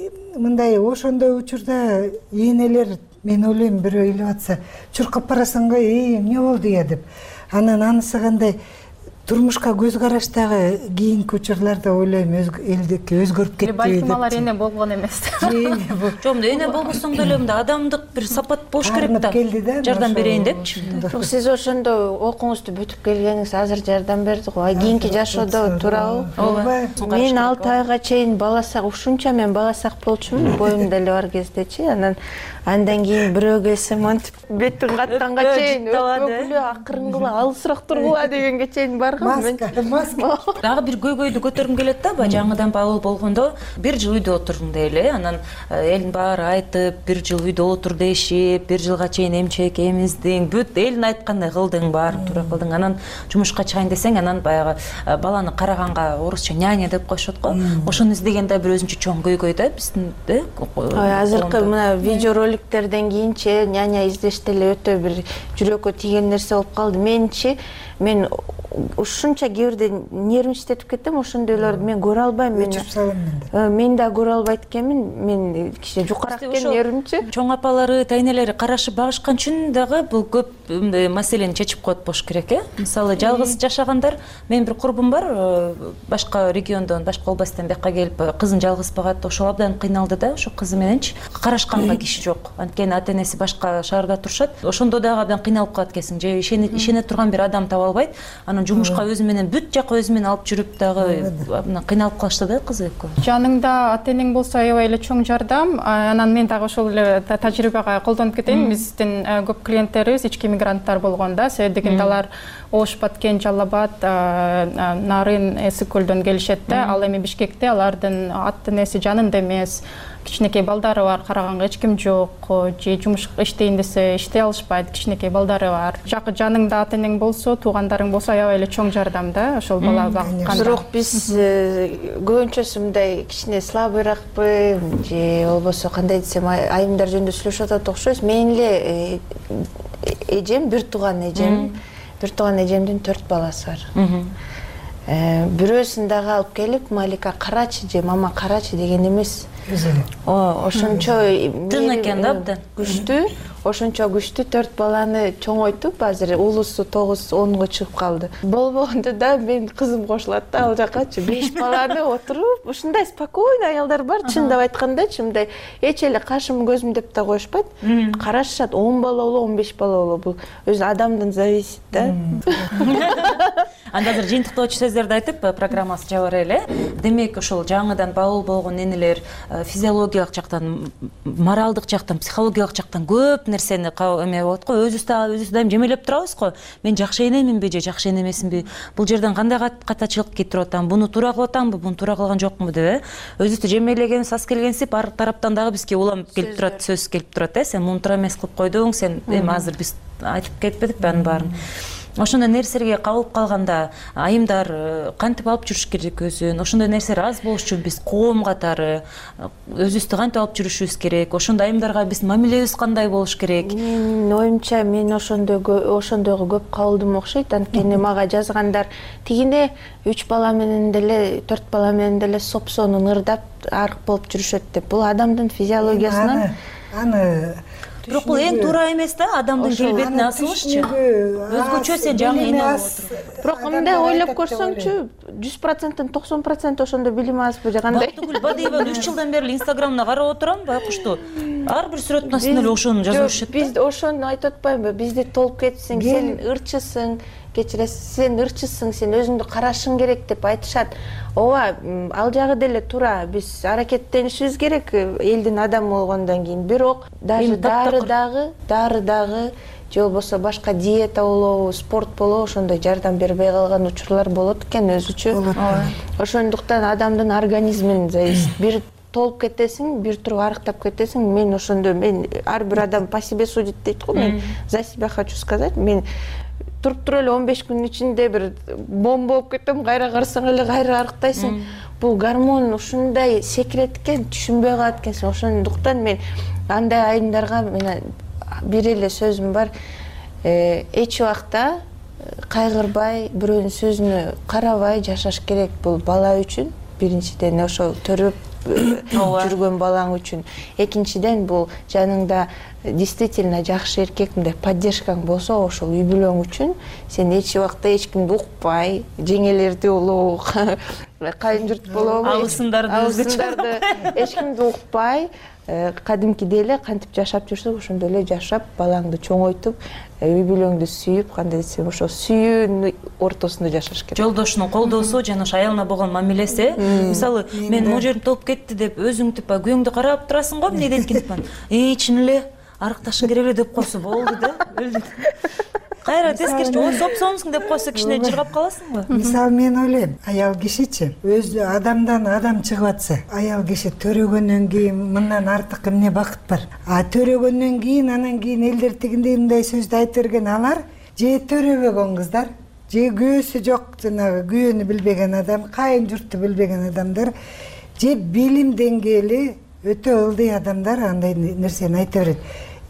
[SPEAKER 5] мындай ошондой учурда энелер, мен ойлойм, бирөө ыйлап атса, чуркап барасың го, эй, эмне болду я деп. Анан анысы кандай турмушка көз караштагы кийинки учурларда ойлойм, элдики өзгөрүп кетти.
[SPEAKER 6] Балким алар эне болгон эмес.
[SPEAKER 2] Жок, эне болбосоң деле мындай адамдык бир сапат болуш керек да. Жардам берейин депчи.
[SPEAKER 3] Жок, сиз ошондо окууңузду бүтүп келгениңиз азыр жардам берди го. Кийинки жашоодо туурабы? Ооба. Мен алты айга чейин бала сак, ушунча мен бала сак болчумун, боюм деле бар кездечи. Анан андан кийин бирөө келсе монтип бетин катканга чейин өкүлү акырынгыла, алысыраак тургула дегенге чейин бар.
[SPEAKER 5] Маска, маска.
[SPEAKER 2] Дагы бир көйгөйдү көтөргүм келет да, баягы жаңыдан бала болгондо бир жыл үйдө отурдуң дейли, анан элдин баары айтып, бир жыл үйдө отур дешип, бир жылга чейин эмчек эмиздиң, бүт элдин айткандай кылдың, баарын туура кылдың. Анан жумушка чыгайын десең, анан баягы баланы караганга орусча няня деп коюшат го. Ошону издеген да бир өзүнчө чоң көйгөй да биздин, да?
[SPEAKER 3] Азыркы мына видеороликтерден кийинчи няня издеште эле өтө бир жүрөккө тийген нерсе болуп калды. Менчи мен ушунча кээ бирде нервничтетип кетем, ошондойлорду мен көрө албайм. Мен
[SPEAKER 5] өчүп салам мен.
[SPEAKER 3] Мен да көрө албайт экенмин. Мен кичине жукараак экен нервничи.
[SPEAKER 2] Чоң апалары, тайнелери карашып багышкан үчүн дагы бул көп маселени чечип коет болуш керек, э? Мисалы, жалгыз жашагандар, мен бир курбум бар, башка региондон, башка областтан бияка келип, кызын жалгыз багат, ошол абдан кыйналды да, ошо кызы мененчи. Карашканга киши жок. Анткени ата-энеси башка шаарда турушат. Ошондо дагы абдан кыйналып калат экенсиң. Же ишене турган бир адам таба албайт. Анан жумушка өзү менен бүт жака өзү менен алып жүрүп дагы кыйналып калышты да кызы экөө.
[SPEAKER 6] Жаныңда ата-энең болсо аябай эле чоң жардам. Анан мен дагы ошол эле тажрыйбага колдонуп кетейин. Биздин көп клиенттерибиз ички мигранттар болгон да. Себеби дегенде алар Ош, Баткен, Жалал Абад, Нарын, Эсик көлдөн келишет да. Ал эми Бишкекте алардын ата-энеси жанында эмес. Кичинекей балдары бар, караганга эч ким жок, же жумуш иштейин десе иштей алышпайт, кичинекей балдары бар. Жакы жаныңда ата-энең болсо, туугандарың болсо аябай эле чоң жардам да, ошол бала багканда.
[SPEAKER 3] Бирок биз көбүнчөсү мындай кичине слабыйракпы, же болбосо кандай десем, айымдар жөнүндө сүйлөшүп атат окшойбуз. Мен эле эжем, бир тууган эжем, бир тууган эжемдин төрт баласы бар. Бирөөсүн дагы алып келип, Малика карачы же мама карачы деген эмес. Ошончо
[SPEAKER 2] тың экен да абдан.
[SPEAKER 3] Күчтүү, ошончо күчтүү төрт баланы чоңойтуп, азыр улусу тогуз онго чыгып калды. Болбогондо да мен кызым кошулат да ал жакачы. беш баланы отуруп, ушундай спокойно аялдар бар, чындап айткандачы, мындай эч эле кашым көзүм деп да коюшпайт. Карашышат, он бала болобу, он беш бала болобу, бул өзү адамдан зависит да.
[SPEAKER 2] Анда азыр жыйынтыктоочу сөздөрдү айтып, программасы жабар эле. Демек, ошол жаңыдан бабыл болгон ненелер физиологиялык жактан, моралдык жактан, психологиялык жактан көп нерсени эме болот го. Өзүбүз да өзүбүз дайым жемелеп турабыз го. Мен жакшы энеминби же жакшы энемесинби? Бул жерден кандай катачылык кетирип атам? Буну туура кылып атамбы, буну туура кылган жокму деп, э? Өзүбүздү жемелегенбиз, ас келгенсип, ар тараптан дагы бизге улам келип турат, сөз келип турат, э? Сен муну туура эмес кылып койдуң, сен эми азыр биз айтып кетпедикпи анын баарын? Ошондой нерселерге кабылып калганда айымдар кантип алып жүрүш керек өзүн? Ошондой нерселер аз болуш үчүн биз коом катары өзүбүздү кантип алып жүрүшүбүз керек? Ошондой айымдарга биздин мамилебиз кандай болуш керек?
[SPEAKER 3] Менин оюмча мен ошондойго ошондойго көп кабылдым окшойт. Анткени мага жазгандар тигине үч бала менен деле, төрт бала менен деле сопсонун ырдап арык болуп жүрүшөт деп. Бул адамдын физиологиясынан
[SPEAKER 5] аны
[SPEAKER 2] Бирок бул эң туура эмес да, адамдын келбетине асылышчы. Өзгөчө сен жаңы эне алып отуруп.
[SPEAKER 3] Бирок мындай ойлоп көрсөңчү, жүз проценттен токсон процент ошондо билим азбы же кандай?
[SPEAKER 2] Бактыгүл Бадыева үч жылдан бери Инстаграмына карап отурам, байкушту. Ар бир сүрөттүн астына эле ошону жазып жүрүшөт.
[SPEAKER 3] Биз ошону айтып атпаймынбы? Бизди толуп кетсең, сен ырчысың, кечиресиз, сен ырчысың, сен өзүңдү карашың керек деп айтышат. Ооба, ал жагы деле туура. Биз аракеттенишибиз керек элдин адамы болгондон кийин. Бирок даже дары дагы, дары дагы же болбосо башка диета болобу, спорт болобу, ошондой жардам бербей калган учурлар болот экен өзүчө. Ошондуктан адамдын организминен зависит. Бир толуп кетесиң, бир туруп арыктап кетесиң. Мен ошондо, мен ар бир адам по себе судит дейт го. Мен за себя хочу сказать, мен туруп туруп эле он беш күнүн ичинде бир бомба болуп кетем, кайра карасаң эле кайра арыктайсың. Бул гормон ушундай секирет экен, түшүнбөй калат экенсиң. Ошондуктан мен андай айымдарга мен бир эле сөзүм бар. Эч убакта кайгырбай, бирөөнүн сөзүнө карабай жашаш керек. Бул бала үчүн биринчиден ошо төрөп жүргөн балаң үчүн. Экинчиден бул жаныңда действительно жакшы эркек, мындай поддержкаң болсо, ошол үй бүлөң үчүн сен эч убакта эч кимди укпай, жеңелерди болобу, кайын журт болобу,
[SPEAKER 2] абысындарды
[SPEAKER 3] эч кимди укпай, кадимкидей эле кантип жашап жүрсөң, ошондой эле жашап, балаңды чоңойтуп, үй бүлөңдү сүйүп, кандай десем, ошо сүйүүнүн ортосунда жашаш керек.
[SPEAKER 2] Жолдошунун колдоосу жана аялына болгон мамилеси. Мисалы, мен могу жерим толуп кетти деп өзүң типа күйөөңдү карап турасың го, эмне делкин деп. Эй, чын эле арыкташың керек эле деп койсо болду да. Кайра тескерчи, о, сопсонсуң деп койсо кичине жыргап каласың го.
[SPEAKER 5] Мисалы, мен ойлойм, аял кишичи өзү адамдан адам чыгып атса, аял киши төрөгөндөн кийин мындан артык эмне бакыт бар. А төрөгөндөн кийин, анан кийин элдер тигиндей мындай сөздү айтып берген алар же төрөбөгөн кыздар, же күйөөсү жок, жанагы күйөөнү билбеген адам, кайын журтту билбеген адамдар, же билим деңгээли өтө ылдый адамдар андай нерсени айта берет.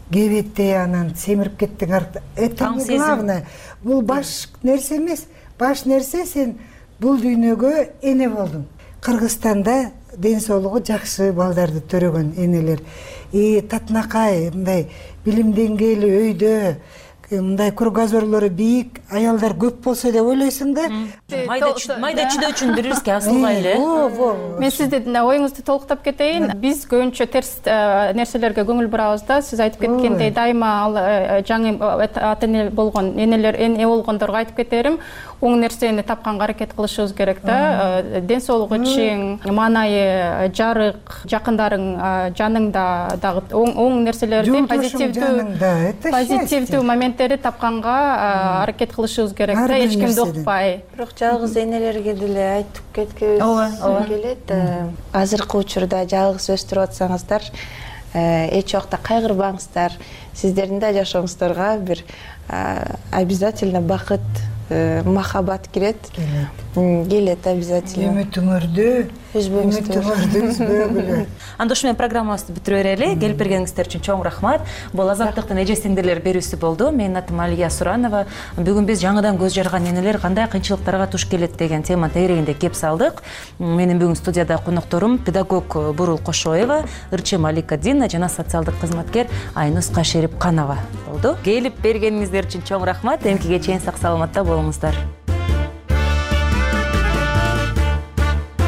[SPEAKER 5] кебетте анан семирип кеттиң. Это не главное. Бул баш нерсе эмес. Баш нерсе сен бул дүйнөгө эне болдуң. Кыргызстанда ден соолугу жакшы балдарды төрөгөн энелер. И татынакай мындай билим деңгээли өйдө мындай кругозорлору бийик аялдар көп болсо деп ойлойсуң да.
[SPEAKER 2] Майда чүдө үчүн бири бирибизге асылгай эле.
[SPEAKER 6] Мен сиздин оюңузду толуктап кетейин. Биз көбүнчө терс нерселерге көңүл бурабыз да. Сиз айтып кеткендей, дайыма ал жаңы ата эне болгон энелер эне болгондорго айтып кетерим, оң нерсени тапканга аракет кылышыбыз керек да. Ден соолук үчүн, маанайы, жарык, жакындарың жаныңда дагы оң нерселерди, позитивдүү позитивдүү моменттерди тапканга аракет кылышыбыз керек да, эч кимди укпай.
[SPEAKER 3] Бирок жалгыз энелерге деле айтып кеткебиз келет. Азыркы учурда жалгыз өстүрүп атсаңыздар, эч убакта кайгырбаңыздар. Сиздердин да жашооңуздарга бир обязательно бакыт, махаббат кирет. Келет обязательно. Үмүтүңөрдү үмүтүңөрдү үзбөгүлө.
[SPEAKER 2] Анда ушу менен программабызды бүтүрө берели. Келип бергениңиздер үчүн чоң рахмат. Бул Азаттыктын эже сиңдилер берүүсү болду. Менин атым Алия Суранова. Бүгүн биз жаңыдан көз жарган энелер кандай кыйынчылыктарга туш келет деген тема тегерегинде кеп салдык. Менин бүгүн студияда конокторум педагог Бурул Кошоева, ырчы Малика Дина жана социалдык кызматкер Айнус Кашерип-Канова болду. Келип бергениңиздер үчүн чоң рахмат. Эмкиге чейин сак саламатта болуңуздар.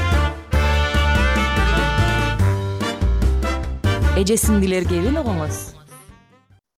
[SPEAKER 2] Эже сиңдилер кебин угуңуз.